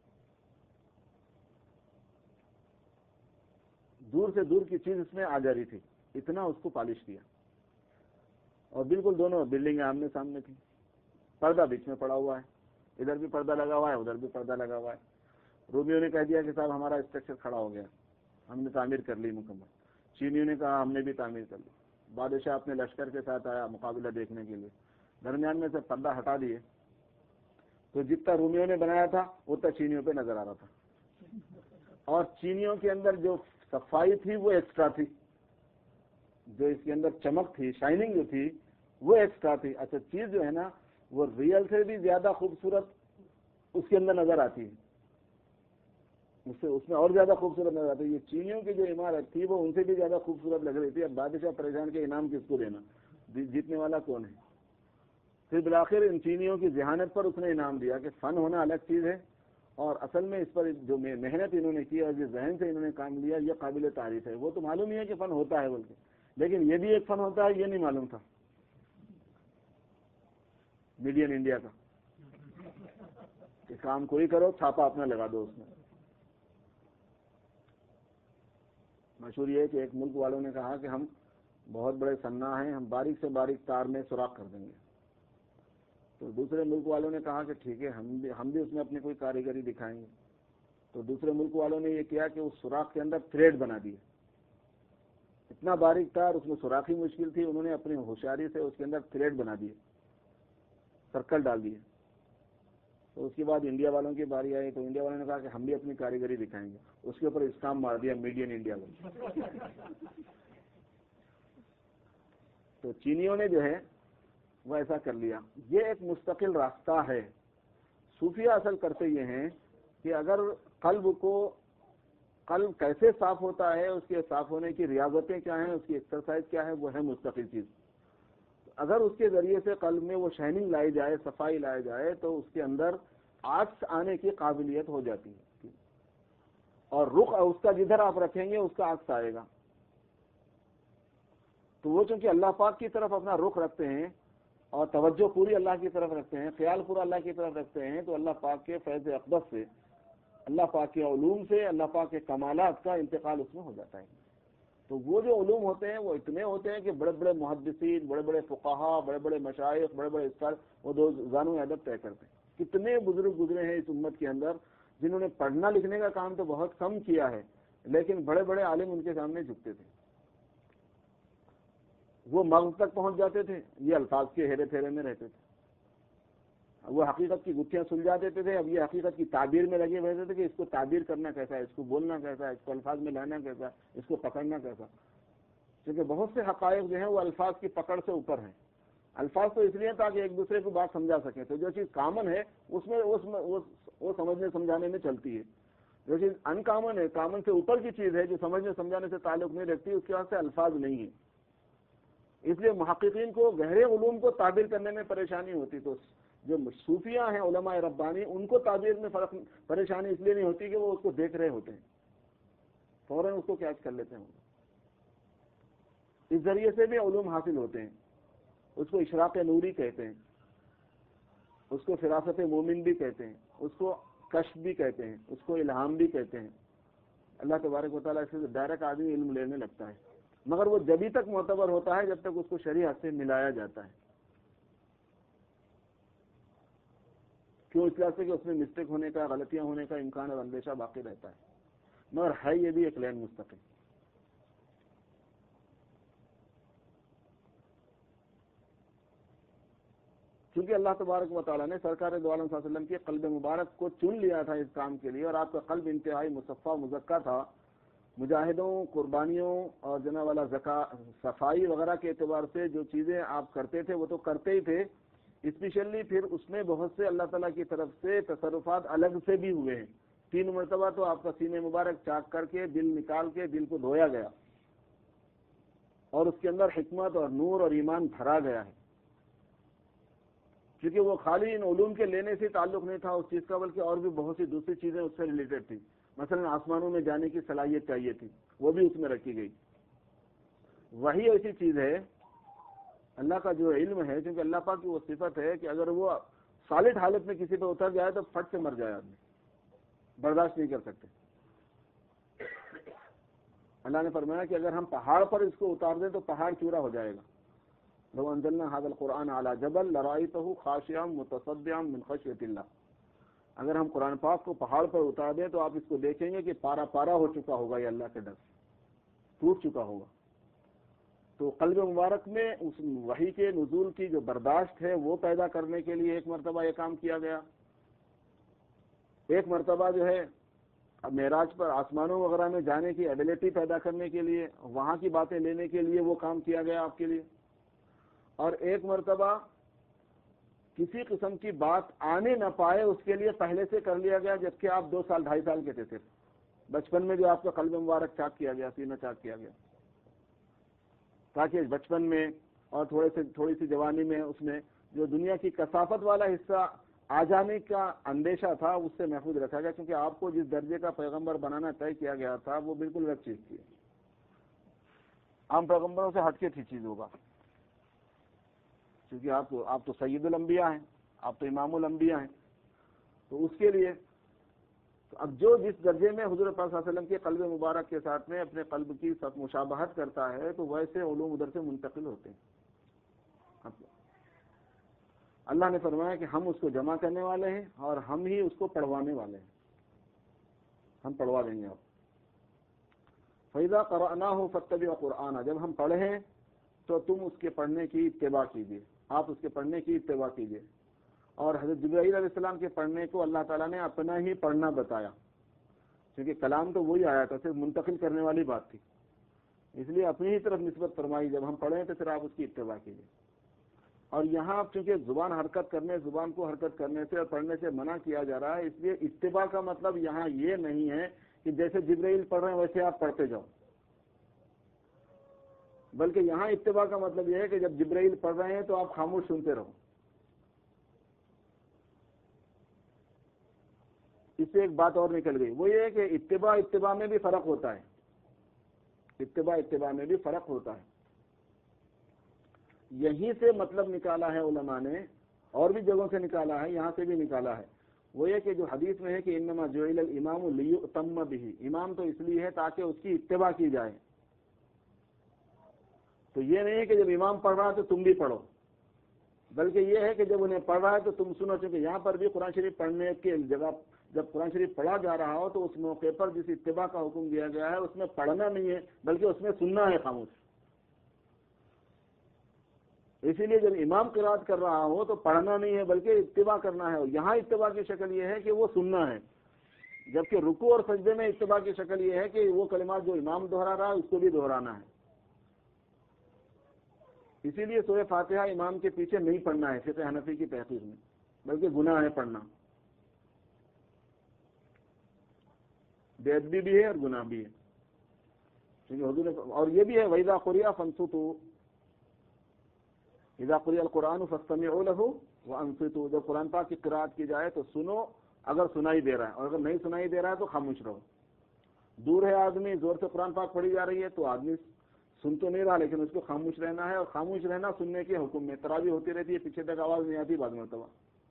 S1: دور سے دور کی چیز اس میں آ جا رہی تھی, اتنا اس کو پالش کیا. اور بالکل دونوں بلڈنگیں آمنے سامنے تھی, پردہ بیچ میں پڑا ہوا ہے, ادھر بھی پردہ لگا ہوا ہے, ادھر بھی پردہ لگا ہوا ہے. رومیوں نے کہہ دیا کہ صاحب ہمارا اسٹرکچر کھڑا ہو گیا, ہم نے تعمیر کر لی مکمل. چینیوں نے کہا ہم نے بھی تعمیر کر لی. بادشاہ اپنے لشکر کے ساتھ آیا مقابلہ دیکھنے کے لیے. درمیان میں سے پردہ ہٹا دیے تو جتنا رومیوں نے بنایا تھا اتنا چینیوں پہ نظر آ رہا تھا. اور چینیوں کے اندر جو صفائی تھی وہ ایکسٹرا تھی, جو اس کے اندر چمک تھی, شائننگ جو تھی وہ ایکسٹرا تھی. اچھا چیز جو ہے نا وہ ریئل سے بھی زیادہ خوبصورت اس کے اندر نظر آتی ہے, اس میں اور زیادہ خوبصورت نظر آتی ہے. یہ چینیوں کی جو عمارت تھی وہ ان سے بھی زیادہ خوبصورت لگ رہی تھی. اب بادشاہ پریشان کے انعام کس کو دینا, جیتنے والا کون ہے. پھر بالآخر ان چینیوں کی ذہانت پر اس نے انعام دیا کہ فن ہونا الگ چیز ہے, اور اصل میں اس پر جو محنت انہوں نے کی اور جس ذہن سے انہوں نے کام لیا یہ قابل تعریف ہے. وہ تو معلوم ہی ہے کہ فن ہوتا ہے بول کے, لیکن یہ بھی ایک فن ہوتا ہے یہ نہیں معلوم تھا میڈین انڈیا کا. کہ کام کوئی کرو, چھاپا اپنا لگا دو اس میں. مشہور یہ ہے کہ ایک ملک والوں نے کہا کہ ہم بہت بڑے صناع ہیں, ہم باریک سے باریک تار میں سوراخ کر دیں گے. تو دوسرے ملک والوں نے کہا کہ ٹھیک ہے ہم بھی اس میں اپنی کوئی کاریگری دکھائیں گے. تو دوسرے ملک والوں نے یہ کیا کہ اس سوراخ کے اندر تھریڈ بنا دیے, اتنا باریک تار, اس میں سوراخی مشکل تھی, انہوں نے اپنی ہوشیاری سے اس کے اندر تھریڈ بنا دیے, سرکل ڈال دیے. تو اس کے بعد انڈیا والوں کی باری آئی تو انڈیا والوں نے کہا کہ ہم بھی اپنی کاریگری دکھائیں گے. اس کے اوپر اسٹامپ مار دیا میڈین انڈیا کو. تو چینیوں نے جو ہے وہ ایسا کر لیا. یہ ایک مستقل راستہ ہے. صوفیہ اصل کرتے یہ ہیں کہ اگر قلب کیسے صاف ہوتا ہے, اس کے صاف ہونے کی ریاضتیں کیا ہیں, اس کی ایکسرسائز کیا ہے, وہ ہے مستقل چیز. اگر اس کے ذریعے سے قلب میں وہ شائننگ لائی جائے, صفائی لائی جائے, تو اس کے اندر عکس آنے کی قابلیت ہو جاتی ہے, اور رخ اس کا جدھر آپ رکھیں گے اس کا عکس آئے گا. تو وہ چونکہ اللہ پاک کی طرف اپنا رخ رکھتے ہیں اور توجہ پوری اللہ کی طرف رکھتے ہیں, خیال پورا اللہ کی طرف رکھتے ہیں, تو اللہ پاک کے فیض اقدس سے, اللہ پاک کے علوم سے, اللہ پاک کے کمالات کا انتقال اس میں ہو جاتا ہے. تو وہ جو علوم ہوتے ہیں وہ اتنے ہوتے ہیں کہ بڑے بڑے محدثین, بڑے بڑے فقہا, بڑے بڑے مشائخ, بڑے بڑے اسکالر وہ دو زانو ادب طے کرتے ہیں. کتنے بزرگ گزرے ہیں اس امت کے اندر جنہوں نے پڑھنا لکھنے کا کام تو بہت کم کیا ہے, لیکن بڑے بڑے عالم ان کے سامنے جھکتے تھے. وہ مغز تک پہنچ جاتے تھے, یہ الفاظ کے ہیرے پھیرے میں رہتے تھے. وہ حقیقت کی گتھیاں سلجھا دیتے تھے, اب یہ حقیقت کی تعبیر میں لگے ہوئے تھے کہ اس کو تعبیر کرنا کیسا ہے, اس کو بولنا کیسا ہے, اس کو الفاظ میں لانا کیسا, اس کو پکڑنا کیسا. کیونکہ بہت سے حقائق جو ہیں وہ الفاظ کی پکڑ سے اوپر ہیں. الفاظ تو اس لیے تاکہ ایک دوسرے کو بات سمجھا سکیں, تو جو چیز کامن ہے اس میں وہ سمجھنے سمجھانے میں چلتی ہے. جو چیز ان کامن ہے, کامن سے اوپر کی چیز ہے, جو سمجھنے سمجھانے سے تعلق نہیں رکھتی, اس کے واسطے الفاظ نہیں ہے. اس لیے محققین کو گہرے علوم کو تعبیر کرنے میں پریشانی ہوتی. تو جو صوفیہ ہیں علماء ربانی, ان کو تعبیر میں پریشانی اس لیے نہیں ہوتی کہ وہ اس کو دیکھ رہے ہوتے ہیں. فوراً اس کو کیچ کر لیتے ہیں. اس ذریعے سے بھی علوم حاصل ہوتے ہیں. اس کو اشراق نوری کہتے ہیں, اس کو فراست مومن بھی کہتے ہیں, اس کو کشف بھی کہتے ہیں, اس کو الہام بھی کہتے ہیں. اللہ تبارک و تعالیٰ سے ڈائریکٹ آدمی علم لینے لگتا ہے, مگر وہ جبھی تک معتبر ہوتا ہے جب تک اس کو شریعت سے ملایا جاتا ہے. کیوں؟ اس واسطے کہ اس میں مسٹیک ہونے کا, غلطیاں ہونے کا امکان اور اندیشہ باقی رہتا ہے, مگر ہے یہ بھی ایک لین مستقل. کیونکہ اللہ تبارک و تعالیٰ نے سرکار دو عالم صلی اللہ علیہ وسلم کے قلب مبارک کو چن لیا تھا اس کام کے لیے, اور آپ کا قلب انتہائی مصفہ مزکہ تھا. مجاہدوں, قربانیوں اور جناب والا صفائی وغیرہ کے اعتبار سے جو چیزیں آپ کرتے تھے وہ تو کرتے ہی تھے, اسپیشلی پھر اس میں بہت سے اللہ تعالیٰ کی طرف سے تصرفات الگ سے بھی ہوئے ہیں. 3 مرتبہ تو آپ کا سینے مبارک چاک کر کے دل نکال کے دل کو دھویا گیا, اور اس کے اندر حکمت اور نور اور ایمان بھرا گیا ہے. کیونکہ وہ خالی ان علوم کے لینے سے تعلق نہیں تھا اس چیز کا, بلکہ اور بھی بہت سی دوسری چیزیں اس سے ریلیٹڈ تھی. مثلا آسمانوں میں جانے کی صلاحیت چاہیے تھی, وہ بھی اس میں رکھی گئی. وہی ایسی چیز ہے اللہ کا جو علم ہے, کیونکہ اللہ پاک کی وہ صفت ہے کہ اگر وہ سالڈ حالت میں کسی پہ اتر جائے تو فٹ سے مر جائے آدمی, برداشت نہیں کر سکتے. اللہ نے فرمایا کہ اگر ہم پہاڑ پر اس کو اتار دیں تو پہاڑ چورا ہو جائے گا. لو انزلنا هذا القرآن على جبل لرأيته خاشعا متصدعا من خشية الله. اگر ہم قرآن پاک کو پہاڑ پر اتار دیں تو آپ اس کو دیکھیں گے کہ پارا پارا ہو چکا ہوگا, یہ اللہ کے ڈر ٹوٹ چکا ہوگا. تو قلب مبارک میں اس وحی کے نزول کی جو برداشت ہے وہ پیدا کرنے کے لیے ایک مرتبہ یہ کام کیا گیا. ایک مرتبہ جو ہے معراج پر آسمانوں وغیرہ میں جانے کی ایبلٹی پیدا کرنے کے لیے, وہاں کی باتیں لینے کے لیے وہ کام کیا گیا آپ کے لیے. اور ایک مرتبہ کسی قسم کی بات آنے نہ پائے اس کے لیے پہلے سے کر لیا گیا, جبکہ آپ 2 سال 2.5 سال کے تھے صرف. بچپن میں جو آپ کا قلب مبارک چاک کیا گیا, سینہ چاک کیا گیا, تاکہ بچپن میں اور تھوڑی سی جوانی میں اس میں جو دنیا کی کثافت والا حصہ آ جانے کا اندیشہ تھا اس سے محفوظ رکھا گیا. کیونکہ آپ کو جس درجے کا پیغمبر بنانا طے کیا گیا تھا وہ بالکل الگ چیز تھی, عام پیغمبروں سے ہٹ کے تھی چیز ہوگا. کیونکہ آپ تو سید الانبیاء ہیں, آپ تو امام الانبیاء ہیں. تو اس کے لیے تو اب جو جس درجے میں حضور پاک صلی اللہ علیہ وسلم کے قلب مبارک کے ساتھ میں اپنے قلب کی سب مشابہت کرتا ہے تو ویسے علوم ادھر سے منتقل ہوتے ہیں. اللہ نے فرمایا کہ ہم اس کو جمع کرنے والے ہیں اور ہم ہی اس کو پڑھوانے والے ہیں, ہم پڑھوا دیں گے آپ. فَإِذَا قَرَأْنَاهُ فَاتَّبِعْ قُرْآنَ, جب ہم پڑھیں تو تم اس کے پڑھنے کی اتباع کیجیے, آپ اس کے پڑھنے کی اتباع کیجیے. اور حضرت جبرائیل علیہ السلام کے پڑھنے کو اللہ تعالیٰ نے اپنا ہی پڑھنا بتایا, کیونکہ کلام تو وہی آیا تھا, صرف منتقل کرنے والی بات تھی, اس لیے اپنی ہی طرف نسبت فرمائی. جب ہم پڑھیں تو پھر آپ اس کی اتباع کیجیے. اور یہاں چونکہ زبان کو حرکت کرنے سے اور پڑھنے سے منع کیا جا رہا ہے, اس لیے اتباع کا مطلب یہاں یہ نہیں ہے کہ جیسے جبرائیل پڑھ رہے ہیں ویسے آپ پڑھتے جاؤ, بلکہ یہاں اتباع کا مطلب یہ ہے کہ جب جبرائیل پڑھ رہے ہیں تو آپ خاموش سنتے رہو. اس سے ایک بات اور نکل گئی, وہ یہ ہے کہ اتباع میں بھی فرق ہوتا ہے. اتباع میں بھی فرق ہوتا ہے. یہیں سے مطلب نکالا ہے علماء نے, اور بھی جگہوں سے نکالا ہے, یہاں سے بھی نکالا ہے. وہ یہ کہ جو حدیث میں ہے کہ انما جعل الامام لیؤتم بہ, امام تو اس لیے ہے تاکہ اس کی اتباع کی جائے. تو یہ نہیں ہے کہ جب امام پڑھ رہا ہے تو تم بھی پڑھو, بلکہ یہ ہے کہ جب انہیں پڑھ رہا ہے تو تم سنو. چونکہ یہاں پر بھی قرآن شریف پڑھنے کے جگہ جب قرآن شریف پڑھا جا رہا ہو تو اس موقع پر جس اتباع کا حکم دیا گیا ہے اس میں پڑھنا نہیں ہے بلکہ اس میں سننا ہے خاموش. اسی لیے جب امام قرات کر رہا ہو تو پڑھنا نہیں ہے بلکہ اتباع کرنا ہے. یہاں اتباع کی شکل یہ ہے کہ وہ سننا ہے, جبکہ رکوع اور سجدے میں اتباع کی شکل یہ ہے کہ وہ کلمات جو امام دہرا رہا ہے اس کو بھی دہرانا ہے. اسی لیے سورہ فاتحہ امام کے پیچھے نہیں پڑھنا ہے فقہ حنفی کی تحقیق میں, بلکہ گناہ ہے پڑھنا, بے ادبی بھی ہے اور گناہ بھی ہے. کیونکہ حضور اور یہ بھی ہے وَإِذَا قُرِئَ فَانصِتُوا, اذا قرئ القرآن فاستمعوا له وانصتوا, جب قرآن پاک کی قرات کی جائے تو سنو اگر سنائی دے رہا ہے, اور اگر نہیں سنائی دے رہا ہے تو خاموش رہو. دور ہے آدمی، زور سے قرآن پاک پڑھی جا رہی ہے تو آدمی سن تو نہیں رہا، لیکن اس کو خاموش رہنا ہے، اور خاموش رہنا سننے کے حکم میں۔ تراویح ہوتی رہتی ہے، پیچھے تک آواز نہیں آتی، بعد مرتبہ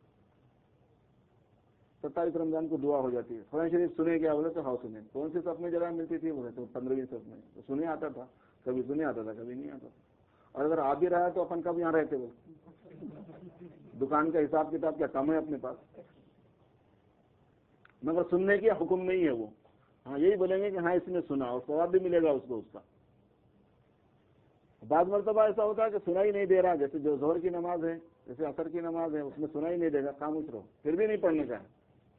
S1: 27 رمضان کو دعا ہو جاتی ہے، قرآن شریف سنے کیا بولے تو ہاں سنے، کون سی صف میں جگہ ملتی تھی بولے تو 15ویں صف میں، تو سنے آتا تھا، کبھی سنے آتا تھا کبھی نہیں آتا تھا، اور اگر آ بھی رہا تو اپن کب یہاں رہتے وہ دکان کا حساب کتاب کیا کم ہے اپنے پاس، مگر سننے کے حکم نہیں ہے وہ۔ ہاں یہی بولیں گے کہ ہاں اس نے سنا، اور ثواب بھی ملے گا اس کو اس کا۔ بعض مرتبہ ایسا ہوتا ہے کہ سنا ہی نہیں دے رہا، جیسے جو ظہر کی نماز ہے، جیسے عصر کی نماز ہے، اس میں سنا ہی نہیں دے گا، خاموش رہو، پھر بھی نہیں پڑھنے کا ہے۔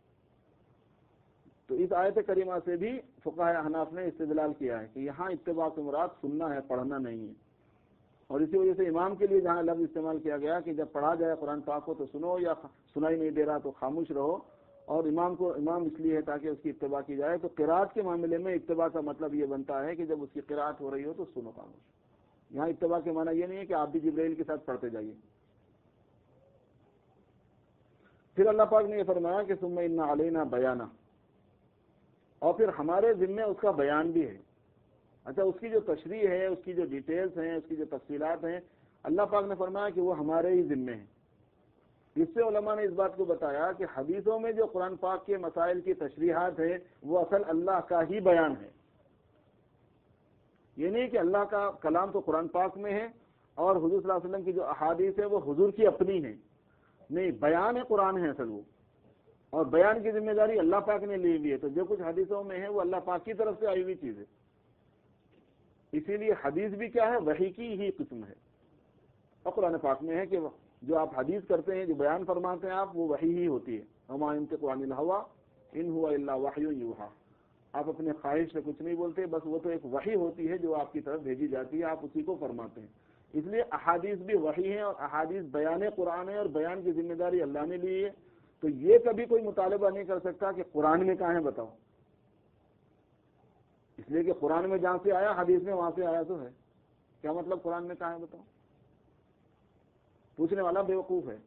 S1: تو اس آیت کریمہ سے بھی فقہاء احناف نے استدلال کیا ہے کہ یہاں اتباع سے مراد سننا ہے، پڑھنا نہیں ہے، اور اسی وجہ سے امام کے لیے جہاں لفظ استعمال کیا گیا کہ جب پڑھا جائے قرآن پاک کو تو سنو، یا سنائی نہیں دے رہا تو خاموش رہو، اور امام اس لیے ہے تاکہ اس کی اتباع کی جائے۔ تو قرات کے معاملے میں اتباع کا مطلب یہ بنتا ہے کہ جب اس کی قرات ہو رہی ہو تو سنو، خاموش۔ یہاں اتباع کے معنی یہ نہیں ہے کہ آپ بھی جبرائیل کے ساتھ پڑھتے جائیے۔ پھر اللہ پاک نے یہ فرمایا کہ ثم ان علینا بیانہ، اور پھر ہمارے ذمے اس کا بیان بھی ہے۔ اچھا، اس کی جو تشریح ہے، اس کی جو ڈیٹیلز ہیں، اس کی جو تفصیلات ہیں، اللہ پاک نے فرمایا کہ وہ ہمارے ہی ذمے ہیں۔ اس سے علماء نے اس بات کو بتایا کہ حدیثوں میں جو قرآن پاک کے مسائل کی تشریحات ہیں وہ اصل اللہ کا ہی بیان ہے۔ یہ نہیں کہ اللہ کا کلام تو قرآن پاک میں ہے اور حضور صلی اللہ علیہ وسلم کی جو احادیث ہے وہ حضور کی اپنی ہیں، نہیں، بیان قرآن ہے اصل وہ، اور بیان کی ذمہ داری اللہ پاک نے لی ہوئی ہے۔ تو جو کچھ حدیثوں میں ہے وہ اللہ پاک کی طرف سے آئی ہوئی چیز ہے، اسی لیے حدیث بھی کیا ہے، وحی کی ہی قسم ہے۔ اور قرآن پاک میں ہے کہ جو آپ حدیث کرتے ہیں، جو بیان فرماتے ہیں آپ، وہ وحی ہی ہوتی ہے۔ وما ينطق عن الهوى ان هو الا وحی یوحى، آپ اپنے خواہش سے کچھ نہیں بولتے، بس وہ تو ایک وحی ہوتی ہے جو آپ کی طرف بھیجی جاتی ہے، آپ اسی کو فرماتے ہیں۔ اس لیے احادیث بھی وحی ہیں، اور احادیث بیان قرآن ہے، اور بیان کی ذمہ داری اللہ نے لی ہے۔ تو یہ کبھی کوئی مطالبہ نہیں کر سکتا کہ قرآن میں کہاں ہے بتاؤ، اس لیے کہ قرآن میں جہاں سے آیا حدیث میں وہاں سے آیا تو ہے۔ کیا مطلب قرآن میں کہاں ہے بتاؤ؟ پوچھنے والا بے وقوف ہے۔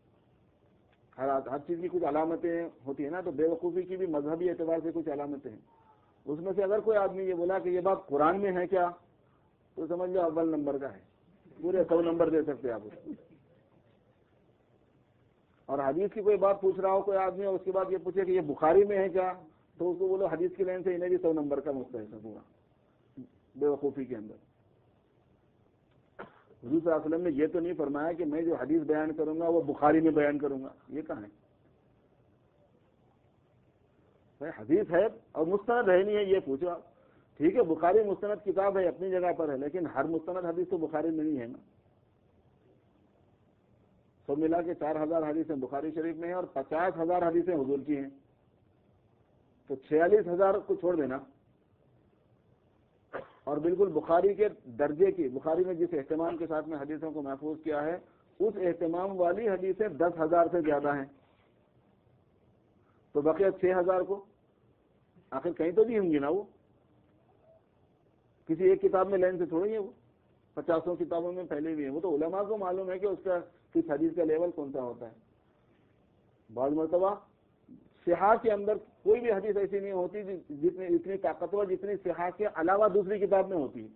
S1: ہر چیز کی کچھ علامتیں ہوتی ہیں نا، تو بے وقوفی کی بھی مذہبی اعتبار سے کچھ علامتیں ہیں۔ اس میں سے اگر کوئی آدمی یہ بولا کہ یہ بات قرآن میں ہے کیا، تو سمجھ لو اول نمبر کا ہے، پورے 100 نمبر دے سکتے آپ اس کو۔ اور حدیث کی کوئی بات پوچھ رہا ہو کوئی آدمی، اور اس کے بعد یہ پوچھے کہ یہ بخاری میں ہے کیا، تو اس کو بولو حدیث کی لائن سے انہیں بھی 100 نمبر کا مستحق ہے پورا بے وقوفی کے اندر۔ حضور صلی اللہ علیہ وسلم نے یہ تو نہیں فرمایا کہ میں جو حدیث بیان کروں گا وہ بخاری میں بیان کروں گا، یہ کہاں ہے؟ حدیث ہے اور مستند ہے نہیں ہے، یہ پوچھو آپ۔ ٹھیک ہے، بخاری مستند کتاب ہے، اپنی جگہ پر ہے، لیکن ہر مستند حدیث تو بخاری میں نہیں ہے نا۔ سب ملا کے 4000 حدیثیں بخاری شریف میں ہیں، اور 50,000 حدیثیں حضور کی ہیں، تو 46,000 کو چھوڑ دینا۔ اور بالکل بخاری کے درجے کی، بخاری میں جس اہتمام کے ساتھ میں حدیثوں کو محفوظ کیا ہے، اس اہتمام والی حدیثیں 10,000 سے زیادہ ہیں، تو بقیہ 6,000 کو آخر کہیں تو نہیں ہوں گی نا، وہ کسی ایک کتاب میں لائن سے تھوڑی ہے، وہ 50 کتابوں میں پھیلے ہوئے ہیں۔ وہ تو علماء کو معلوم ہے کہ اس کا کس حدیث کا لیول کون سا ہوتا ہے۔ بعض مرتبہ صحاح کے اندر کوئی بھی حدیث ایسی نہیں ہوتی جتنی اتنی طاقتور جتنی صحاح کے علاوہ دوسری کتاب میں ہوتی ہے،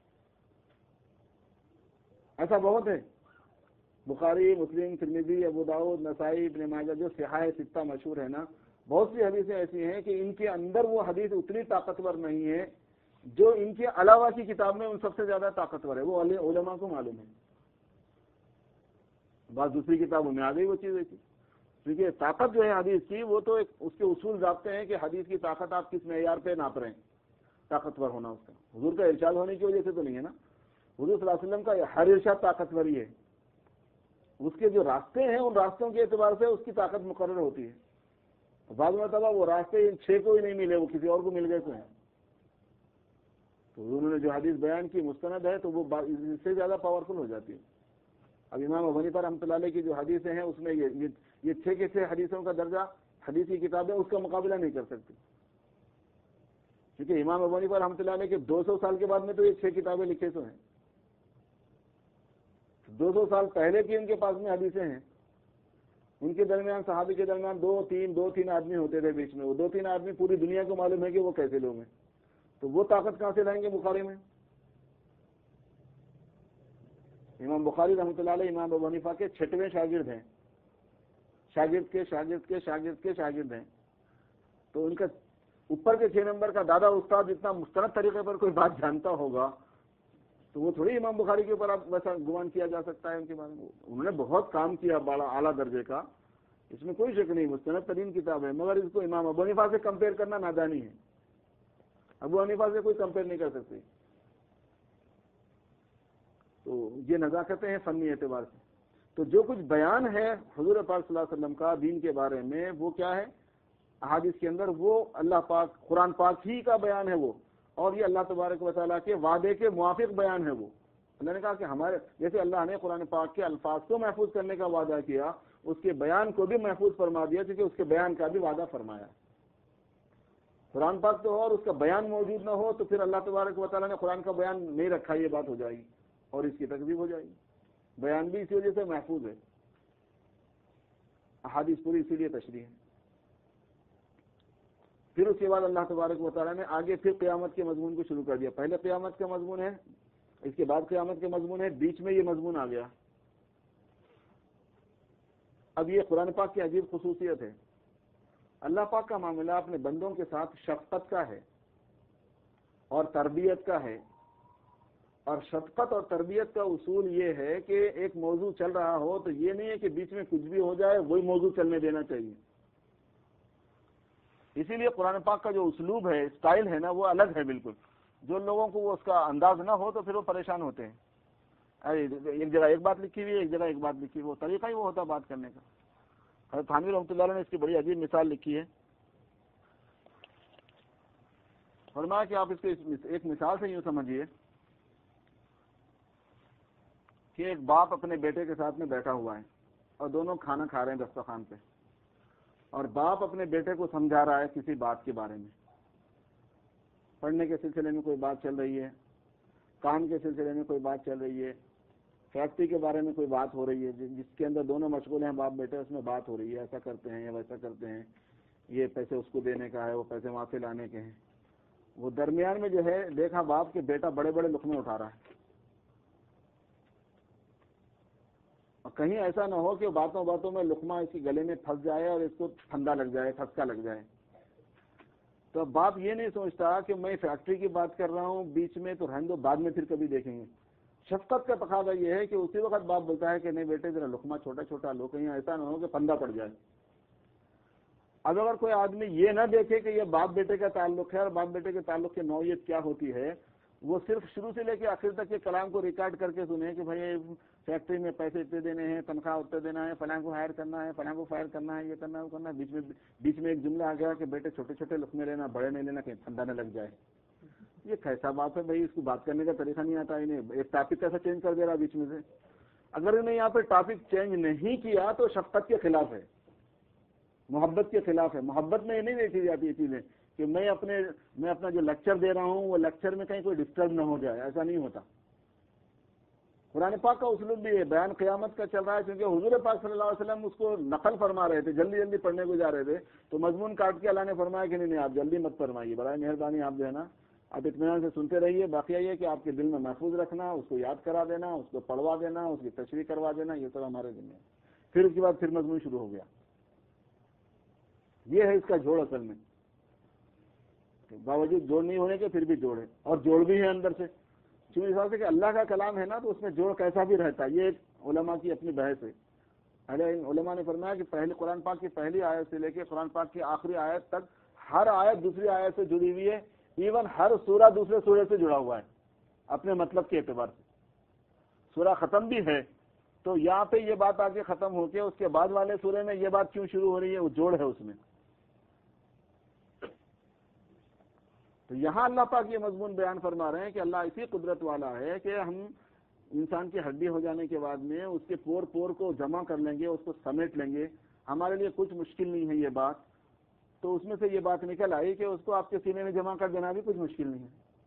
S1: ایسا بہت ہے۔ بخاری، مسلم، ترمذی، ابو داؤد، نسائی، ابن ماجہ، جو صحاح ستہ مشہور ہے نا، بہت سی حدیثیں ایسی ہیں کہ ان کے اندر وہ حدیث اتنی طاقتور نہیں ہے جو ان کے علاوہ کی کتاب میں ان سب سے زیادہ طاقتور ہے، وہ علماء کو معلوم ہے۔ بعض دوسری کتابوں میں آ گئی وہ چیز ایسی، کیونکہ طاقت جو ہے حدیث کی، وہ تو اس کے اصول ضابطے ہیں کہ حدیث کی طاقت آپ کس معیار پہ ناپ رہے ہیں، طاقتور ہونا اس کا حضور کا ارشاد ہونے کی وجہ سے تو نہیں ہے نا۔ حضور صلی اللہ علیہ وسلم کا ہر ارشاد طاقتور ہی ہے، اس کے جو راستے ہیں ان راستوں کے اعتبار سے اس کی طاقت مقرر ہوتی ہے۔ بعض مرتبہ وہ راستے ان 6 کو ہی نہیں ملے، وہ کسی اور کو مل گئے تو ہیں، تو انہوں نے جو حدیث بیان کی مستند ہے تو وہ اس سے زیادہ پاورفل ہو جاتی ہے۔ اب امام ابو حنیفہ رحمۃ اللہ علیہ کی جو حدیثیں ہیں اس میں یہ 6 کے 6 حدیثوں کا درجہ حدیث کی کتابیں اس کا مقابلہ نہیں کر سکتی، کیونکہ امام ابو حنیفہ رحمۃ اللہ علیہ کے 200 سال کے بعد میں تو یہ 6 کتابیں لکھے تو ہیں، 200 سال پہلے کی ان کے پاس میں حدیثیں ہیں۔ ان کے درمیان، صحابی کے درمیان 2-3 آدمی ہوتے تھے بیچ میں، وہ 2-3 آدمی پوری دنیا کو معلوم ہے کہ وہ کیسے لوگ ہیں، تو وہ طاقت کہاں سے لائیں گے بخاری میں؟ امام بخاری رحمۃ اللہ علیہ امام ابو حنیفہ کے 6ویں شاگرد ہیں، شاگرد کے شاگرد کے شاگرد کے شاگرد ہیں، تو ان کا اوپر کے 6 نمبر کا دادا استاد اتنا مستند طریقے پر کوئی بات جانتا ہوگا تو وہ تھوڑی امام بخاری کے اوپر آپ ویسا گمان کیا جا سکتا ہے ان کے بارے میں. انہوں نے بہت کام کیا بڑا اعلیٰ درجے کا، اس میں کوئی شک نہیں، مستند ترین کتاب ہے، مگر اس کو امام ابو حنیفہ سے کمپیئر کرنا نادانی ہے. ابو حنیفہ سے کوئی کمپیئر نہیں کر سکتے. تو یہ نزاکتیں ہیں فنی اعتبار سے. تو جو کچھ بیان ہے حضور پاک صلی اللہ علیہ وسلم کا دین کے بارے میں وہ کیا ہے؟ احادیث کے اندر وہ اللہ پاک قرآن پاک ہی کا بیان ہے وہ، اور یہ اللہ تبارک و تعالیٰ کے وعدے کے موافق بیان ہے وہ. اللہ نے کہا کہ ہمارے جیسے اللہ نے قرآن پاک کے الفاظ کو محفوظ کرنے کا وعدہ کیا، اس کے بیان کو بھی محفوظ فرما دیا کیونکہ اس کے بیان کا بھی وعدہ فرمایا. قرآن پاک تو ہو اور اس کا بیان موجود نہ ہو تو پھر اللہ تبارک و تعالیٰ نے قرآن کا بیان نہیں رکھا، یہ بات ہو جائے گی اور اس کی تکذیب ہو جائے گی. بیان بھی اسی وجہ سے محفوظ ہے، احادیث پوری اسی لیے تشریح ہے. پھر اس کے بعد اللہ تبارک و تعالیٰ نے آگے پھر قیامت کے مضمون کو شروع کر دیا. پہلے قیامت کا مضمون ہے، اس کے بعد قیامت کے مضمون ہے، بیچ میں یہ مضمون آ گیا. اب یہ قرآن پاک کی عجیب خصوصیت ہے، اللہ پاک کا معاملہ اپنے بندوں کے ساتھ شفقت کا ہے اور تربیت کا ہے. اور شفقت اور تربیت کا اصول یہ ہے کہ ایک موضوع چل رہا ہو تو یہ نہیں ہے کہ بیچ میں کچھ بھی ہو جائے وہی موضوع چلنے دینا چاہیے. اسی لیے قرآن پاک کا جو اسلوب ہے، اسٹائل ہے نا، وہ الگ ہے بالکل. جو لوگوں کو وہ اس کا انداز نہ ہو تو پھر وہ پریشان ہوتے ہیں. ایک جگہ ایک بات لکھی ہوئی ہے، ایک جگہ ایک بات لکھی ہوئی، وہ طریقہ ہی وہ ہوتا بات کرنے کا. حضرت تھانوی رحمۃ اللہ علیہ نے اس کی بڑی عجیب مثال لکھی ہے. فرمایا کہ آپ اس کے ایک مثال سے یوں سمجھیے کہ ایک باپ اپنے بیٹے کے ساتھ میں بیٹھا ہوا ہے اور دونوں کھانا کھا رہے ہیں دسترخوان پہ، اور باپ اپنے بیٹے کو سمجھا رہا ہے کسی بات کے بارے میں. پڑھنے کے سلسلے میں کوئی بات چل رہی ہے، کام کے سلسلے میں کوئی بات چل رہی ہے، فیکٹری کے بارے میں کوئی بات ہو رہی ہے جس کے اندر دونوں مشغول ہیں باپ بیٹے، اس میں بات ہو رہی ہے، ایسا کرتے ہیں یا ویسا کرتے ہیں، یہ پیسے اس کو دینے کا ہے، وہ پیسے وہاں سے لانے کے ہیں. وہ درمیان میں جو ہے دیکھا باپ کہ بیٹا بڑے بڑے لقمے اٹھا رہا ہے، اور کہیں ایسا نہ ہو کہ باتوں باتوں میں لقمہ اس کے گلے میں پھنس جائے اور اس کو پھندا لگ جائے، پھسکا لگ جائے. تو اب باپ یہ نہیں سوچتا کہ میں فیکٹری کی بات کر رہا ہوں بیچ میں تو رہنے دو، بعد میں پھر کبھی دیکھیں گے. شفقت کا تقاضا یہ ہے کہ اسی وقت باپ بولتا ہے کہ نہیں بیٹے ذرا لقمہ چھوٹا چھوٹا لو، کہیں ایسا نہ ہو کہ پھندا پڑ جائے. اب اگر کوئی آدمی یہ نہ دیکھے کہ یہ باپ بیٹے کا تعلق ہے اور باپ بیٹے کے تعلق کی نوعیت کیا ہوتی ہے، وہ صرف شروع سے لے کے آخر تک کے کلام کو ریکارڈ کر کے سنے کہ بھائی فیکٹری میں پیسے اتنے دینے ہیں، تنخواہ اتنے دینا ہے، فلاں کو ہائر کرنا ہے، فلاں کو فائر کرنا ہے، یہ کرنا ہے وہ کرنا ہے، بیچ میں ایک جملہ آ گیا کہ بیٹے چھوٹے چھوٹے لقمے لینا، بڑے نہیں لینا، کہیں پھندا نہ لگ جائے. یہ کیسا بات ہے بھائی، اس کو بات کرنے کا طریقہ نہیں آتا انہیں. ایک ٹاپک کیسا چینج کر دے رہا بیچ میں سے. اگر انہیں یہاں پہ ٹاپک چینج نہیں کیا تو شفقت کے خلاف ہے، محبت کے خلاف ہے. محبت میں یہ نہیں دیکھی جاتی یہ چیزیں کہ میں اپنا جو لیکچر دے رہا ہوں وہ لیکچر میں کہیں کوئی ڈسٹرب نہ ہو جائے، ایسا نہیں ہوتا. قرآن پاک کا اسلوب بھی ہے، بیان قیامت کا چل رہا ہے، کیونکہ حضور پاک صلی اللہ علیہ وسلم اس کو نقل فرما رہے تھے، جلدی جلدی پڑھنے کو جا رہے تھے، تو مضمون کاٹ کے اللہ نے فرمایا کہ نہیں آپ جلدی مت فرمائیے، برائے مہربانی آپ جو ہے نا آپ اطمینان سے سنتے رہیے. باقی یہ کہ آپ کے دل میں محفوظ رکھنا، اس کو یاد کرا دینا، اس کو پڑھوا دینا، اس کی تشریح کروا دینا، یہ سب ہمارے دل میں. پھر اس کے بعد پھر مضمون شروع ہو گیا. یہ ہے اس کا جوڑ اصل میں، باوجود جوڑ نہیں ہونے کے پھر بھی جوڑ ہے، اور جوڑ بھی ہے اندر سے. چونکہ اس حساب سے کہ اللہ کا کلام ہے نا تو اس میں جوڑ کیسا بھی رہتا ہے. یہ ایک علماء کی اپنی بحث ہے. علماء نے فرمایا کہ پہلے قرآن پاک کی پہلی آیت سے لے کے قرآن پاک کی آخری آیت تک ہر آیت دوسری آیت سے جڑی ہوئی ہے. ایون ہر سورہ دوسرے سورے سے جڑا ہوا ہے اپنے مطلب کے اعتبار سے. سورہ ختم بھی ہے تو یہاں پہ یہ بات آ کے ختم ہو کے اس کے بعد والے سورے میں یہ بات کیوں شروع ہو رہی ہے، وہ جوڑ ہے اس میں. تو یہاں اللہ پاک یہ مضمون بیان فرما رہے ہیں کہ اللہ اسی قدرت والا ہے کہ ہم انسان کی ہڈی ہو جانے کے بعد میں اس کے پور پور کو جمع کر لیں گے، اس کو سمیٹ لیں گے. ہمارے لیے کچھ مشکل نہیں ہے یہ بات. تو اس میں سے یہ بات نکل آئی کہ اس کو آپ کے سینے میں جمع کر دینا بھی کچھ مشکل نہیں ہے،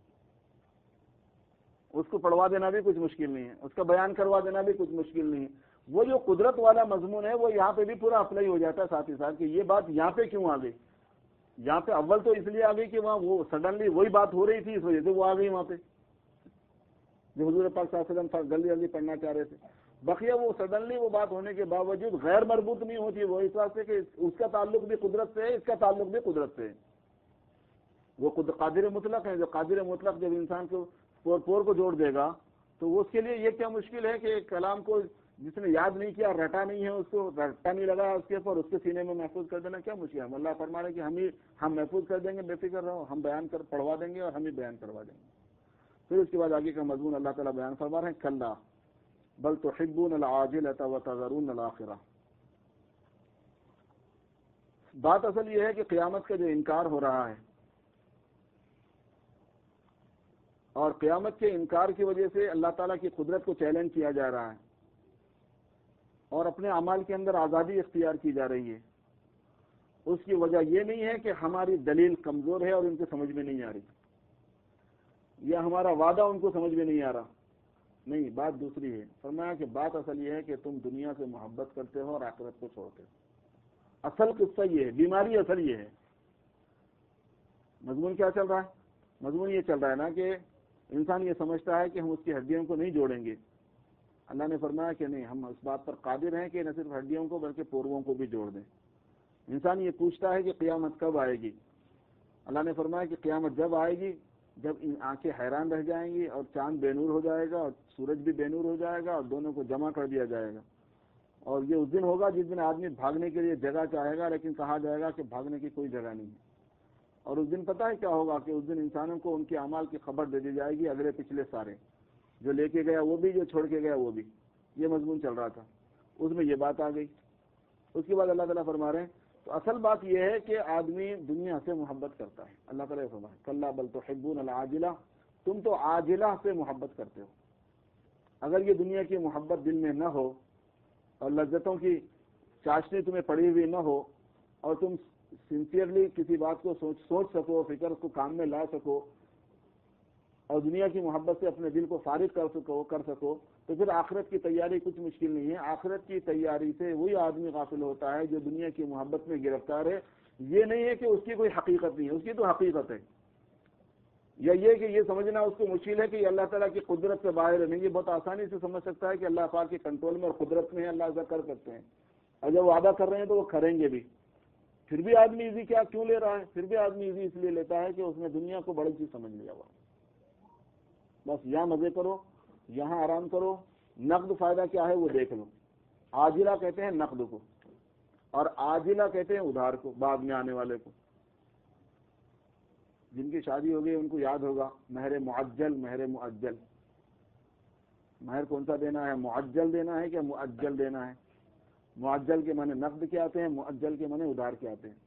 S1: اس کو پڑھوا دینا بھی کچھ مشکل نہیں ہے، اس کا بیان کروا دینا بھی کچھ مشکل نہیں ہے. وہ جو قدرت والا مضمون ہے وہ یہاں پہ بھی پورا اپلائی ہو جاتا ہے ساتھ ہی ساتھ کہ یہ بات یہاں پہ کیوں آ گئی. یہاں پہ اول تو اس لیے آ گئی کہ وہاں وہ سڈنلی وہی بات ہو رہی تھی، اس وجہ سے وہ آ گئی وہاں پہ جو حضور پاک صلی اللہ علیہ وسلم جلدی جلدی پڑھنا چاہ رہے تھے. بقیہ وہ سڈنلی وہ بات ہونے کے باوجود غیر مربوط نہیں ہوتی، وہ اس واسطے کہ اس کا تعلق بھی قدرت سے ہے، اس کا تعلق بھی قدرت سے ہے. وہ خود قادر مطلق ہے، جو قادر مطلق جب انسان کو پور کو جوڑ دے گا تو وہ اس کے لیے یہ کیا مشکل ہے کہ ایک کلام کو جس نے یاد نہیں کیا، رٹا نہیں ہے، اس کو رٹا نہیں لگا اس کے اوپر، اس کے سینے میں محفوظ کر دینا کیا مشکل ہے؟ اللہ فرما رہے کہ ہم محفوظ کر دیں گے، بے فکر رہو، ہم بیان کر پڑھوا دیں گے اور ہم ہی بیان کروا دیں گے. پھر اس کے بعد آگے کا مضمون اللہ تعالیٰ بیان فرما رہے ہیں، کلا بل تحبون العاجلۃ وتذرون الآخرۃ. بات اصل یہ ہے کہ قیامت کا جو انکار ہو رہا ہے اور قیامت کے انکار کی وجہ سے اللہ تعالیٰ کی قدرت کو چیلنج کیا جا رہا ہے اور اپنے اعمال کے اندر آزادی اختیار کی جا رہی ہے، اس کی وجہ یہ نہیں ہے کہ ہماری دلیل کمزور ہے اور ان کو سمجھ میں نہیں آ رہی، یا ہمارا وعدہ ان کو سمجھ میں نہیں آ رہا. نہیں، بات دوسری ہے. فرمایا کہ بات اصل یہ ہے کہ تم دنیا سے محبت کرتے ہو اور آخرت کو چھوڑتے ہو. اصل قصہ یہ ہے، بیماری اصل یہ ہے. مضمون کیا چل رہا ہے؟ مضمون یہ چل رہا ہے نا کہ انسان یہ سمجھتا ہے کہ ہم اس کی ہڈیوں کو نہیں جوڑیں گے. اللہ نے فرمایا کہ نہیں، ہم اس بات پر قادر ہیں کہ نہ صرف ہڈیوں کو بلکہ پورووں کو بھی جوڑ دیں. انسان یہ پوچھتا ہے کہ قیامت کب آئے گی. اللہ نے فرمایا کہ قیامت جب آئے گی جب ان آنکھیں حیران رہ جائیں گی اور چاند بے نور ہو جائے گا اور سورج بھی بے نور ہو جائے گا اور دونوں کو جمع کر دیا جائے گا. اور یہ اس دن ہوگا جس دن آدمی بھاگنے کے لیے جگہ چاہے گا لیکن کہا جائے گا کہ بھاگنے کی کوئی جگہ نہیں ہے. اور اس دن پتہ ہے کیا ہوگا کہ اس دن انسانوں کو ان کے اعمال کی خبر دے دی جائے گی، اگلے پچھلے سارے، جو لے کے گیا وہ بھی، جو چھوڑ کے گیا وہ بھی. یہ مضمون چل رہا تھا، اس میں یہ بات آ گئی. اس کے بعد اللہ تعالیٰ فرما رہے ہیں تو اصل بات یہ ہے کہ آدمی دنیا سے محبت کرتا ہے. اللہ تعالیٰ فرما ہے کلا بل تحبون العاجلہ، تم تو عاجلہ سے محبت کرتے ہو. اگر یہ دنیا کی محبت دل میں نہ ہو اور لذتوں کی چاشنی تمہیں پڑی ہوئی نہ ہو اور تم سنسیئرلی کسی بات کو سوچ سکو، فکر کو کام میں لا سکو اور دنیا کی محبت سے اپنے دل کو فارغ کر سکو تو پھر آخرت کی تیاری کچھ مشکل نہیں ہے. آخرت کی تیاری سے وہی آدمی غافل ہوتا ہے جو دنیا کی محبت میں گرفتار ہے. یہ نہیں ہے کہ اس کی کوئی حقیقت نہیں ہے، اس کی تو حقیقت ہے. یا یہ کہ یہ سمجھنا اس کو مشکل ہے کہ یہ اللہ تعالیٰ کی قدرت سے باہر ہے. نہیں، یہ بہت آسانی سے سمجھ سکتا ہے کہ اللہ پاک کے کنٹرول میں اور قدرت میں ہے، اللہ ایسا کر سکتے ہیں. اور جب وعدہ کر رہے ہیں تو وہ کریں گے بھی. پھر بھی آدمی ایزی کیوں لے رہا ہے؟ پھر بھی آدمی ایزی اس لیے لیتا ہے کہ اس نے دنیا کو بڑی چیز سمجھ لیا ہوا. بس یہاں مزے کرو، یہاں آرام کرو، نقد فائدہ کیا ہے وہ دیکھ لو. عاجلہ کہتے ہیں نقد کو اور عاجلہ کہتے ہیں ادھار کو، بعد میں آنے والے کو. جن کی شادی ہو گئی ان کو یاد ہوگا مہر معجل، مہر مؤجل. مہر کون سا دینا ہے؟ معجل دینا ہے کہ مؤجل دینا ہے؟ معجل کے معنی نقد کے آتے ہیں، مؤجل کے معنی ادھار کے آتے ہیں.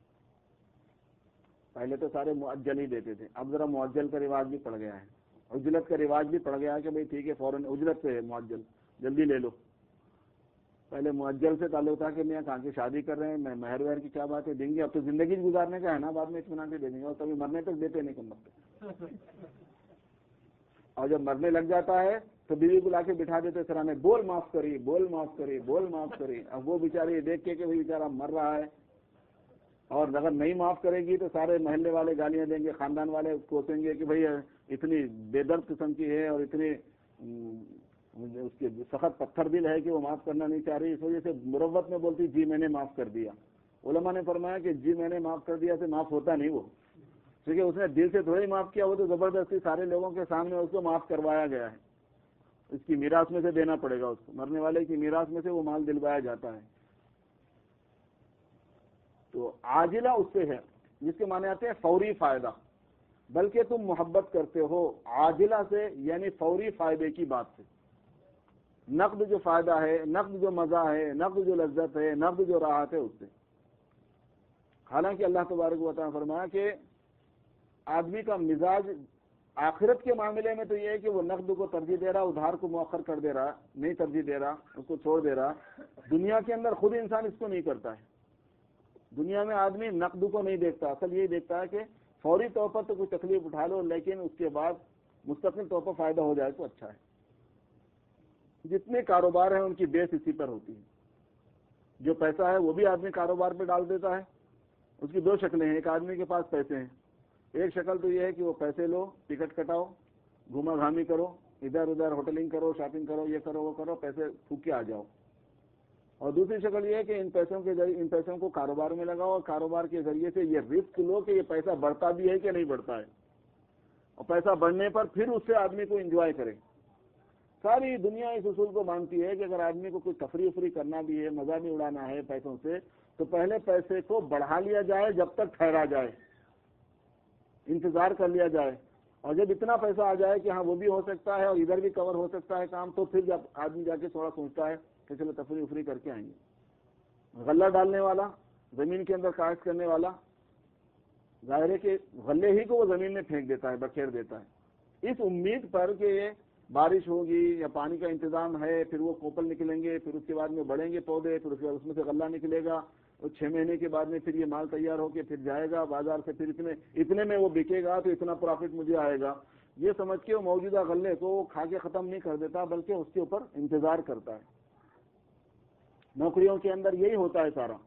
S1: پہلے تو سارے مؤجل ہی دیتے تھے، اب ذرا مؤجل کا رواج بھی پڑ گیا ہے، اجلت کا رواج بھی پڑ گیا ہے کہ بھئی ٹھیک ہے فوراً اجلت سے ہے معجل، جلدی لے لو. پہلے معجل سے تعلق تھا کہ میاں کہاں کی شادی کر رہے ہیں، میں مہر وہر کی کیا بات ہے، دیں گے، اب تو زندگی گزارنے کا ہے نا، بعد میں اطمینان سے دے دیں گے، اور کبھی مرنے تک دیتے نہیں کم وقت. اور جب مرنے لگ جاتا ہے تو بیوی کو لا کے بٹھا دیتے سرانے، بول معاف کری، بول معاف کری، بول معاف کری. اب وہ بیچاری دیکھ کے کہ بھئی بیچارہ مر رہا ہے اور اگر نہیں معاف کرے گی تو سارے محلے والے گالیاں دیں گے، خاندان والے کوسیں گے کہ بھئی اتنی بے درد قسم کی ہے اور اتنی اس کے سخت پتھر دل ہے کہ وہ معاف کرنا نہیں چاہ رہی. اس وجہ سے مروت میں بولتی جی میں نے معاف کر دیا. علماء نے فرمایا کہ جی میں نے معاف کر دیا سے معاف ہوتا نہیں وہ، کیونکہ اس نے دل سے تھوڑی معاف کیا، وہ تو زبردستی سارے لوگوں کے سامنے اس کو معاف کروایا گیا ہے. اس کی میراث میں سے دینا پڑے گا اس کو، مرنے والے کی میراث میں سے وہ مال دلوایا جاتا ہے. تو عاجلہ اس سے ہے جس کے معنی آتے ہیں فوری فائدہ، بلکہ تم محبت کرتے ہو عاجلہ سے یعنی فوری فائدے کی بات سے. نقد جو فائدہ ہے، نقد جو مزہ ہے، نقد جو لذت ہے، نقد جو راحت ہے اس سے. حالانکہ اللہ تبارک و تعالیٰ فرمایا کہ آدمی کا مزاج آخرت کے معاملے میں تو یہ ہے کہ وہ نقد کو ترجیح دے رہا، ادھار کو مؤخر کر دے رہا، نہیں ترجیح دے رہا، اس کو چھوڑ دے رہا. دنیا کے اندر خود انسان اس کو نہیں کرتا ہے. دنیا میں آدمی نقد کو نہیں دیکھتا، اصل یہی دیکھتا ہے کہ فوری طور پر تو کوئی تکلیف اٹھا لو لیکن اس کے بعد مستقل طور پر فائدہ ہو جائے تو اچھا ہے. جتنے کاروبار ہیں ان کی بیس اسی پر ہوتی ہے. جو پیسہ ہے وہ بھی آدمی کاروبار پہ ڈال دیتا ہے اس کی دو شکلیں ہیں. ایک آدمی کے پاس پیسے ہیں, ایک شکل تو یہ ہے کہ وہ پیسے لو, ٹکٹ کٹاؤ, گھوما گھامی کرو, ادھر ادھر ہوٹلنگ کرو, شاپنگ کرو, یہ کرو وہ کرو, پیسے پھونک کے آ جاؤ. اور دوسری شکل یہ ہے کہ ان پیسوں کو کاروبار میں لگاؤ اور کاروبار کے ذریعے سے یہ رسک لو کہ یہ پیسہ بڑھتا بھی ہے کہ نہیں بڑھتا ہے, اور پیسہ بڑھنے پر پھر اس سے آدمی کو انجوائے کرے. ساری دنیا اس اصول کو مانتی ہے کہ اگر آدمی کو کوئی تفریح افری کرنا بھی ہے, مزہ بھی اڑانا ہے پیسوں سے, تو پہلے پیسے کو بڑھا لیا جائے جب تک ٹھہرا جائے, انتظار کر لیا جائے, اور جب اتنا پیسہ آ جائے کہ ہاں وہ بھی ہو سکتا ہے اور ادھر بھی کور ہو سکتا ہے کام, تو پھر جب آدمی جا کے تھوڑا سوچتا ہے کہ چلو تفریح افری کر کے آئیں گے. غلہ ڈالنے والا, زمین کے اندر کاشت کرنے والا, ظاہر ہے کہ غلے ہی کو وہ زمین میں پھینک دیتا ہے, بکھیر دیتا ہے, اس امید پر کہ یہ بارش ہوگی یا پانی کا انتظام ہے, پھر وہ کوپل نکلیں گے, پھر اس کے بعد میں بڑھیں گے پودے, پھر اس کے بعد اس میں سے غلہ نکلے گا, اور 6 مہینے کے بعد میں پھر یہ مال تیار ہو کے پھر جائے گا بازار سے, پھر اتنے میں وہ بکے گا تو اتنا پروفٹ مجھے آئے گا. یہ سمجھ کے وہ موجودہ غلے کو وہ کھا کے ختم نہیں کر دیتا, بلکہ اس کے اوپر انتظار کرتا ہے. نوکریوں کے اندر یہی ہوتا ہے سارا.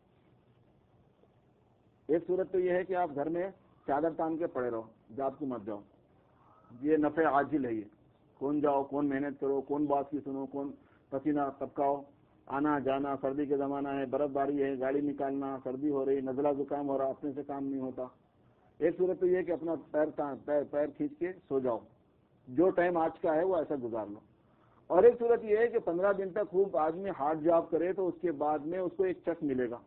S1: ایک صورت تو یہ ہے کہ آپ گھر میں چادر تان کے پڑے رہو, جاب کو مت جاؤ, یہ نفع عاجل ہے. یہ کون جاؤ, کون محنت کرو, کون بات کی سنو, کون پسینہ ٹپکاؤ, آنا جانا, سردی کے زمانہ ہے, برف باری ہے, گاڑی نکالنا, سردی ہو رہی, نزلہ زکام ہو رہا, اپنے سے کام نہیں ہوتا. ایک صورت تو یہ ہے کہ اپنا پیر کھینچ کے سو جاؤ, جو ٹائم آج کا ہے وہ ایسا گزار لو. اور ایک صورت یہ ہے کہ 15 دن تک خوب آدمی ہارڈ جاب کرے تو اس کے بعد میں اس کو ایک چیک ملے گا,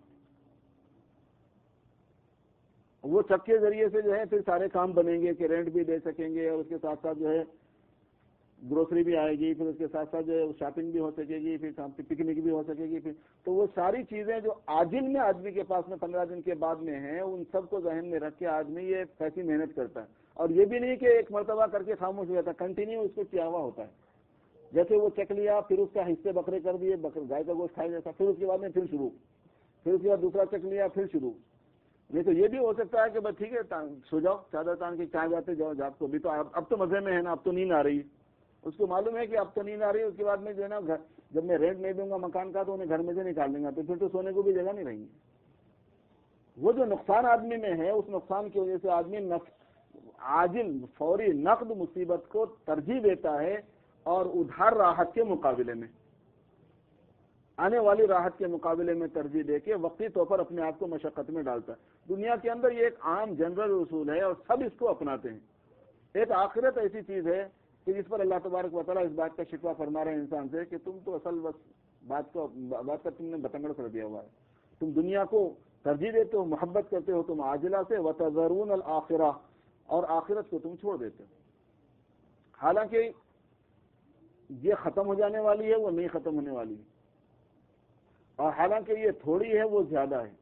S1: وہ چیک کے ذریعے سے جو ہے پھر سارے کام بنیں گے کہ رینٹ بھی دے سکیں گے, اور اس کے ساتھ ساتھ جو ہے گروسری بھی آئے گی, پھر اس کے ساتھ ساتھ جو ہے شاپنگ بھی ہو سکے گی, پھر پکنک بھی ہو سکے گی. پھر تو وہ ساری چیزیں جو عاجل میں آدمی کے پاس میں 15 دن کے بعد میں ہیں, ان سب کو ذہن میں رکھ کے آدمی یہ کیسی محنت کرتا ہے. اور یہ بھی نہیں کہ ایک مرتبہ کر کے خاموش ہو جاتا, کنٹینیو اس کو کیا ہوا ہوتا ہے. جیسے وہ چک لیا, پھر اس کا حصے بکرے کر دیے, گائے کا گوشت کھایا جاتا, پھر اس کے بعد میں پھر شروع, پھر اس کے بعد دوسرا چک لیا, پھر شروع. نہیں تو یہ بھی ہو سکتا ہے کہ بس ٹھیک ہے سو جاؤ, چادر تان کے کہاں جاتے جاؤ, جاب کو بھی تو اب تو مزے میں ہے نا, اب تو نیند آ رہی ہے. اس کو معلوم ہے کہ اب تو نیند آ رہی ہے, اس کے بعد میں جو ہے نا جب میں رینٹ نہیں دوں گا مکان کا تو انہیں گھر میں سے نکال دیں گا, تو پھر تو سونے کو بھی جگہ نہیں رہیں گی. وہ جو نقصان آدمی میں ہے, اس نقصان کی وجہ سے آدمی عاجل فوری نقد مصیبت کو ترجیح دیتا ہے, اور ادھار راحت کے مقابلے میں, آنے والی راحت کے مقابلے میں ترجیح دے کے وقتی طور پر اپنے آپ کو مشقت میں ڈالتا ہے. دنیا کے اندر یہ ایک عام جنرل اصول ہے اور سب اس کو اپناتے ہیں. ایک آخرت ایسی چیز ہے کہ جس پر اللہ تبارک و تعالیٰ اس بات کا شکوہ فرما رہے ہیں انسان سے کہ تم تو اصل بس بات کا تم نے بتنگڑ کر دیا ہوا ہے. تم دنیا کو ترجیح دیتے ہو, محبت کرتے ہو تم عاجلہ سے, وتذرون الآخرہ, اور آخرت کو تم چھوڑ دیتے ہو. حالانکہ یہ ختم ہو جانے والی ہے, وہ نہیں ختم ہونے والی ہے, اور حالانکہ یہ تھوڑی ہے وہ زیادہ ہے.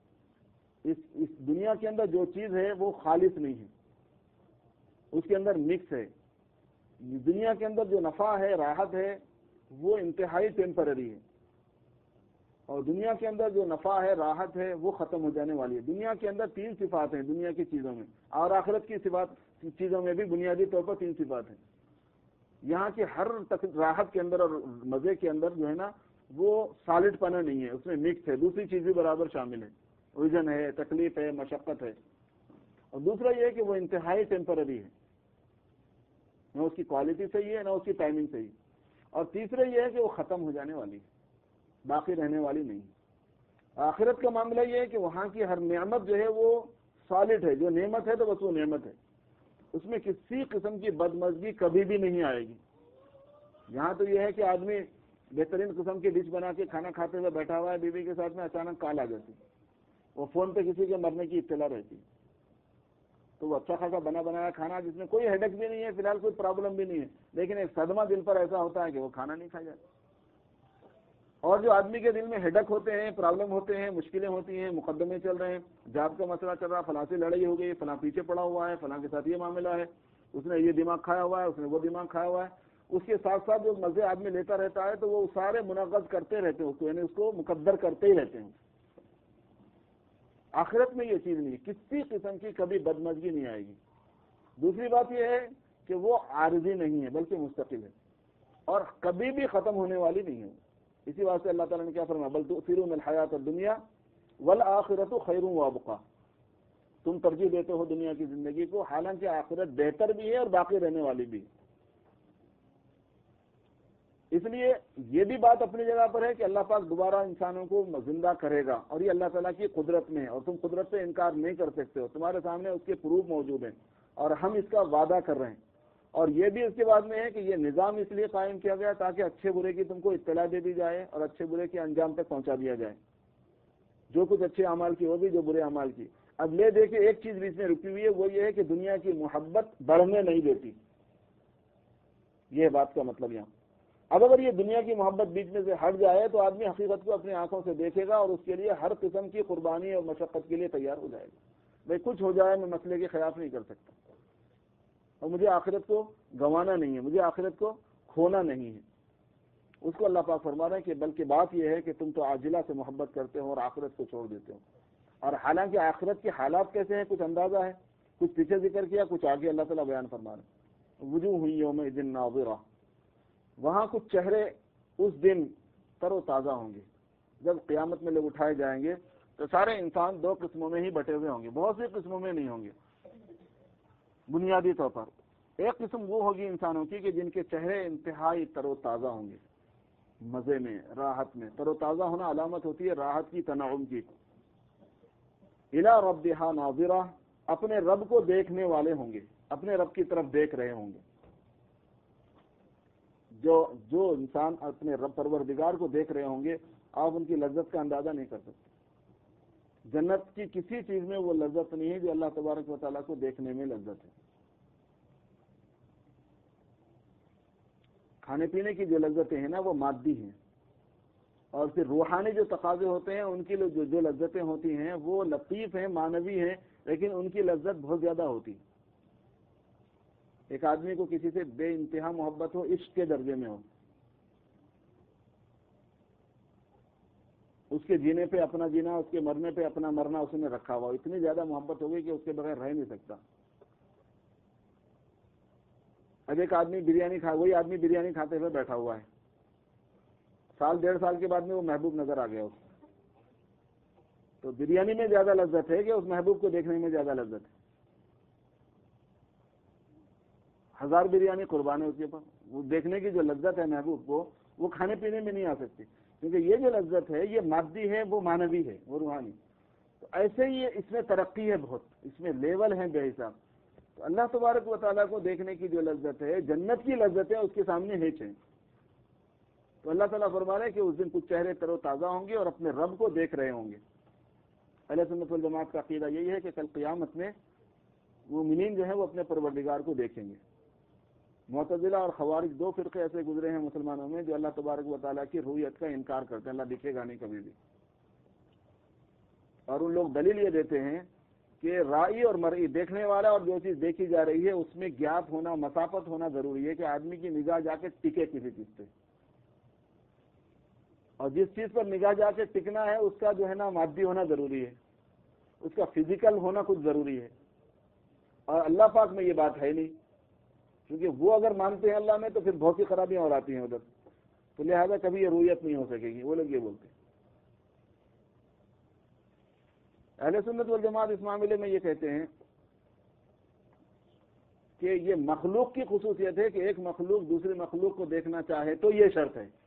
S1: اس دنیا کے اندر جو چیز ہے وہ خالص نہیں ہے, اس کے اندر مکس ہے. دنیا کے اندر جو نفع ہے, راحت ہے, وہ انتہائی ٹیمپرری ہے, اور دنیا کے اندر جو نفع ہے, راحت ہے, وہ ختم ہو جانے والی ہے. دنیا کے اندر 3 صفات ہیں دنیا کی چیزوں میں, اور آخرت کی چیزوں میں بھی بنیادی طور پر 3 صفات ہیں. یہاں کی ہر راحت کے اندر اور مزے کے اندر جو ہے نا وہ سالڈ پنا نہیں ہے, اس میں مکس ہے, دوسری چیز بھی برابر شامل ہے, الجھن ہے, تکلیف ہے, مشقت ہے. اور دوسرا یہ ہے کہ وہ انتہائی ٹیمپرری ہے, نہ اس کی کوالٹی صحیح ہے نہ اس کی ٹائمنگ صحیح. اور تیسرا یہ ہے کہ وہ ختم ہو جانے والی ہے, باقی رہنے والی نہیں. آخرت کا معاملہ یہ ہے کہ وہاں کی ہر نعمت جو ہے وہ سالڈ ہے, جو نعمت ہے تو بس وہ نعمت ہے, اس میں کسی قسم کی بدمزگی کبھی بھی نہیں آئے گی. یہاں تو یہ ہے کہ آدمی بہترین قسم کی ڈش بنا کے کھانا کھاتے ہوئے بیٹھا ہوا ہے, بیوی کے ساتھ میں اچانک کال آ جاتی, وہ فون پہ کسی کے مرنے کی اطلاع رہتی, تو وہ اچھا خاصا بنا بنایا کھانا جس میں کوئی ہیڈک بھی نہیں ہے, فی الحال کوئی پرابلم بھی نہیں ہے, لیکن ایک صدمہ دل پر ایسا ہوتا ہے کہ وہ کھانا نہیں کھا جاتا. اور جو آدمی کے دل میں ہیڈک ہوتے ہیں, پرابلم ہوتے ہیں, مشکلیں ہوتی ہیں, مقدمے چل رہے ہیں, جاب کا مسئلہ چل رہا, فلاں سے لڑائی ہو گئی, فلاں پیچھے پڑا ہوا ہے, فلاں کے ساتھ یہ معاملہ ہے, اس نے یہ دماغ کھایا ہوا ہے, اس نے وہ دماغ کھایا ہوا ہے, اس کے ساتھ ساتھ جو مزے آدمی لیتا رہتا ہے تو وہ سارے منعقد کرتے رہتے ہیں اس کو, یعنی اس کو مقدر کرتے ہی رہتے ہیں. آخرت میں یہ چیز نہیں, کسی قسم کی کبھی بدمزگی نہیں آئے گی. دوسری بات یہ ہے کہ وہ عارضی نہیں ہے بلکہ مستقل ہے, اور کبھی بھی ختم ہونے والی نہیں ہے. اسی واسطے اللہ تعالیٰ نے کیا فرمایا, بل تؤثرون الحیات الدنیا والآخرۃ خیر وابقیٰ، تم ترجیح دیتے ہو دنیا کی زندگی کو، حالانکہ آخرت بہتر بھی ہے اور باقی رہنے والی بھی ہے۔ اس لیے یہ بھی بات اپنی جگہ پر ہے کہ اللہ پاک دوبارہ انسانوں کو زندہ کرے گا، اور یہ اللہ تعالیٰ کی قدرت میں ہے، اور تم قدرت سے انکار نہیں کر سکتے ہو، تمہارے سامنے اس کے پروف موجود ہیں، اور ہم اس کا وعدہ کر رہے ہیں۔ اور یہ بھی اس کے بعد میں ہے کہ یہ نظام اس لیے قائم کیا گیا تاکہ اچھے برے کی تم کو اطلاع دے دی جائے اور اچھے برے کے انجام تک پہنچا دیا جائے، جو کچھ اچھے اعمال کی وہ بھی، جو برے اعمال کی۔ اب لے دیکھیں ایک چیز بیچ میں رکی ہوئی ہے، وہ یہ ہے کہ دنیا کی محبت بڑھنے نہیں دیتی، یہ بات کا مطلب یہاں۔ اب اگر یہ دنیا کی محبت بیچ میں سے ہٹ جائے تو آدمی حقیقت کو اپنی آنکھوں سے دیکھے گا اور اس کے لیے ہر قسم کی قربانی اور مشقت کے لیے تیار ہو جائے گا۔ بھائی کچھ ہو جائے میں مسئلے کے خلاف نہیں کر سکتا، اور مجھے آخرت کو گنوانا نہیں ہے، مجھے آخرت کو کھونا نہیں ہے۔ اس کو اللہ پاک فرما رہے ہیں کہ بلکہ بات یہ ہے کہ تم تو عاجلہ سے محبت کرتے ہو اور آخرت کو چھوڑ دیتے ہو، اور حالانکہ آخرت کے حالات کیسے ہیں کچھ اندازہ ہے، کچھ پیچھے ذکر کیا، کچھ آگے اللہ تعالیٰ بیان فرما رہے ہیں۔ وجوہ یومئذ ناظرہ، وہاں کچھ چہرے اس دن تر و تازہ ہوں گے۔ جب قیامت میں لوگ اٹھائے جائیں گے تو سارے انسان دو قسموں میں ہی بٹے ہوئے ہوں گے، بہت سی قسموں میں نہیں ہوں گے۔ بنیادی طور پر ایک قسم وہ ہوگی انسانوں کی کہ جن کے چہرے انتہائی تر و تازہ ہوں گے، مزے میں، راحت میں۔ تر و تازہ ہونا علامت ہوتی ہے راحت کی، تنعم کی۔ الی ربہا ناظرہ، اپنے رب کو دیکھنے والے ہوں گے، اپنے رب کی طرف دیکھ رہے ہوں گے۔ جو انسان اپنے رب پروردگار کو دیکھ رہے ہوں گے، آپ ان کی لذت کا اندازہ نہیں کر سکتے۔ جنت کی کسی چیز میں وہ لذت نہیں ہے جو اللہ تبارک و تعالیٰ کو دیکھنے میں لذت ہے۔ کھانے پینے کی جو لذتیں ہیں نا وہ مادی ہیں، اور پھر روحانی جو تقاضے ہوتے ہیں ان کی جو لذتیں ہوتی ہیں وہ لطیف ہیں، معنوی ہیں، لیکن ان کی لذت بہت زیادہ ہوتی ہے۔ ایک آدمی کو کسی سے بے انتہا محبت ہو، عشق کے درجے میں ہو، اس کے جینے پہ اپنا جینا، اس کے مرنے پہ اپنا مرنا اس نے رکھا ہوا، اتنی زیادہ محبت ہوگی کہ اس کے بغیر رہ نہیں سکتا۔ اب ایک آدمی بریانی وہی آدمی بریانی کھاتے ہوئے بیٹھا ہوا ہے، سال ڈیڑھ سال کے بعد میں وہ محبوب نظر آ گیا اس کو، تو بریانی میں زیادہ لذت ہے کہ اس محبوب کو دیکھنے میں زیادہ لذت ہے؟ 1000 بریانی قربان ہے اس کے پاس، وہ دیکھنے کی جو لذت ہے محبوب کو وہ کھانے پینے میں نہیں آ سکتی، کیونکہ یہ جو لذت ہے یہ مادی ہے، وہ معنوی ہے، وہ روحانی۔ تو ایسے ہی اس میں ترقی ہے، بہت اس میں لیول ہیں بے حساب۔ تو اللہ تبارک و تعالیٰ کو دیکھنے کی جو لذت ہے، جنت کی لذت ہے، اس کے سامنے ہیچ ہے۔ تو اللہ تعالیٰ فرما رہے ہیں کہ اس دن کچھ چہرے تر و تازہ ہوں گے اور اپنے رب کو دیکھ رہے ہوں گے۔ اہل سنت والجماعت کا عقیدہ یہی ہے کہ کل قیامت میں مومنین جو ہیں وہ اپنے پروردگار کو دیکھیں گے۔ معتزلہ اور خوارج دو فرقے ایسے گزرے ہیں مسلمانوں میں جو اللہ تبارک و تعالیٰ کی رؤیت کا انکار کرتے ہیں، اللہ دکھے گا نہیں کبھی بھی، اور ان لوگ دلیل یہ دیتے ہیں کہ رائی اور مرئی، دیکھنے والا اور جو چیز دیکھی جا رہی ہے اس میں گیپ ہونا، مسافت ہونا ضروری ہے، کہ آدمی کی نگاہ جا کے ٹکے کسی چیز پہ، اور جس چیز پر نگاہ جا کے ٹکنا ہے اس کا جو ہے نا مادی ہونا ضروری ہے، اس کا فزیکل ہونا کچھ ضروری ہے، اور اللہ پاک میں یہ بات ہے نہیں، کیونکہ وہ اگر مانتے ہیں اللہ میں تو پھر بہت سی خرابیاں اور آتی ہیں ادھر، تو لہذا کبھی یہ رؤیت نہیں ہو سکے گی، وہ لوگ یہ بولتے ہیں۔ اہل سنت والجماعت اس معاملے میں یہ کہتے ہیں کہ یہ مخلوق کی خصوصیت ہے کہ ایک مخلوق دوسری مخلوق کو دیکھنا چاہے تو یہ شرط ہے۔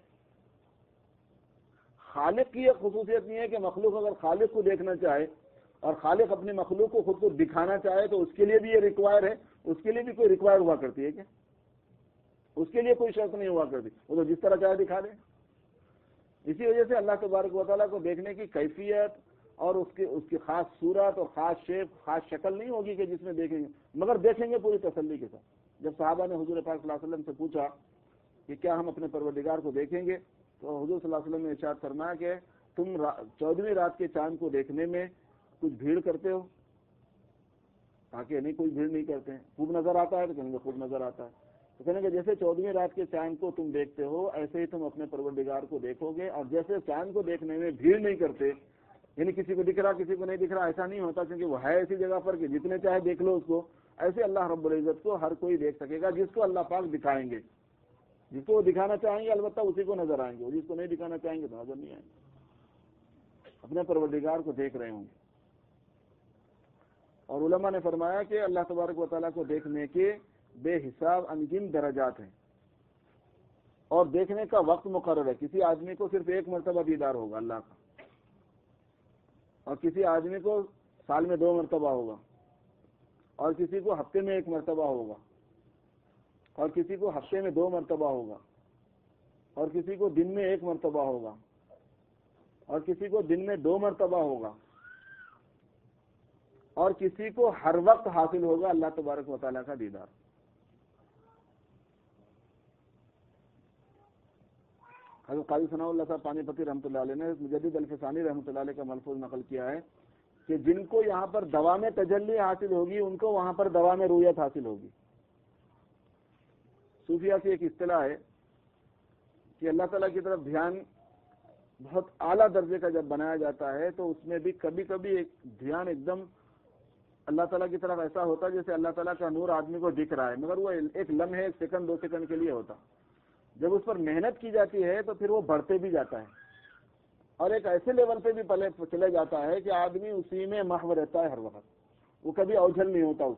S1: خالق کی یہ خصوصیت نہیں ہے کہ مخلوق اگر خالق کو دیکھنا چاہے اور خالق اپنی مخلوق کو خود کو دکھانا چاہے تو اس کے لیے بھی یہ ریکوائر ہے، اس کے لیے بھی کوئی ریکوائر ہوا کرتی ہے کیا؟ اس کے لیے کوئی شرط نہیں ہوا کرتی، وہ تو جس طرح چاہے دکھا دے۔ اسی وجہ سے اللہ تبارک و تعالیٰ کو دیکھنے کی کیفیت اور اس کی خاص صورت اور خاص شیپ، خاص شکل نہیں ہوگی کہ جس میں دیکھیں گے، مگر دیکھیں گے پوری تسلی کے ساتھ۔ جب صحابہ نے حضور پاک صلی اللہ علیہ وسلم سے پوچھا کہ کیا ہم اپنے پروردگار کو دیکھیں گے، تو حضور صلی اللہ علیہ وسلم نے ارشاد فرمایا کہ تم 14ویں رات کے چاند کو دیکھنے میں کچھ بھیڑ کرتے ہو؟ تاکہ نہیں، کوئی بھیڑ نہیں کرتے ہیں۔ خوب نظر آتا ہے تو کہیں گے خوب نظر آتا ہے، تو کہیں گے جیسے 14ویں رات کے چاند کو تم دیکھتے ہو ایسے ہی تم اپنے پروردگار کو دیکھو گے، اور جیسے چاند کو دیکھنے میں بھیڑ نہیں کرتے، یعنی کسی کو دکھ رہا کسی کو نہیں دکھ رہا، ایسا نہیں ہوتا، کیونکہ وہ ہے ایسی جگہ پر کہ جتنے چاہے دیکھ لو اس کو، ایسے اللہ رب العزت کو ہر کوئی دیکھ سکے گا جس کو اللہ پاک دکھائیں گے۔ جس کو وہ دکھانا چاہیں گے البتہ اسی کو نظر آئیں گے، اور جس کو نہیں دکھانا چاہیں گے تو نظر نہیں آئیں گے۔ اپنے پروردگار کو دیکھ رہے ہوں گے. اور علماء نے فرمایا کہ اللہ تبارک و تعالیٰ کو دیکھنے کے بے حساب انگن درجات ہیں اور دیکھنے کا وقت مقرر ہے. کسی آدمی کو صرف ایک مرتبہ دیدار ہوگا اللہ کا، اور کسی آدمی کو سال میں 2 مرتبہ ہوگا، اور کسی کو ہفتے میں 1 مرتبہ ہوگا، اور کسی کو ہفتے میں 2 مرتبہ ہوگا، اور کسی کو دن میں 1 مرتبہ ہوگا، اور کسی کو دن میں 2 مرتبہ ہوگا، اور کسی کو ہر وقت حاصل ہوگا اللہ تبارک و تعالیٰ کا دیدار. حضرت قاضی ثناء اللہ صاحب پانی پتی رحمۃ اللہ علیہ نے مجدد الفسانی رحمۃ اللہ علیہ کا ملفوظ نقل کیا ہے کہ جن کو یہاں پر دوام تجلی حاصل ہوگی ان کو وہاں پر دوام رویت حاصل ہوگی. صوفیہ کی ایک اصطلاح ہے کہ اللہ تعالیٰ کی طرف دھیان بہت اعلیٰ درجے کا جب بنایا جاتا ہے تو اس میں بھی کبھی کبھی ایک دھیان ایک دم اللہ تعالیٰ کی طرف ایسا ہوتا ہے جیسے اللہ تعالیٰ کا نور آدمی کو دکھ رہا ہے، مگر وہ ایک لمحے 1 سیکنڈ 2 سیکنڈ کے لیے ہوتا. جب اس پر محنت کی جاتی ہے تو پھر وہ بڑھتے بھی جاتا ہے اور ایک ایسے لیول پہ بھی چلے جاتا ہے کہ آدمی اسی میں محو رہتا ہے ہر وقت، وہ کبھی اوجھل نہیں ہوتا.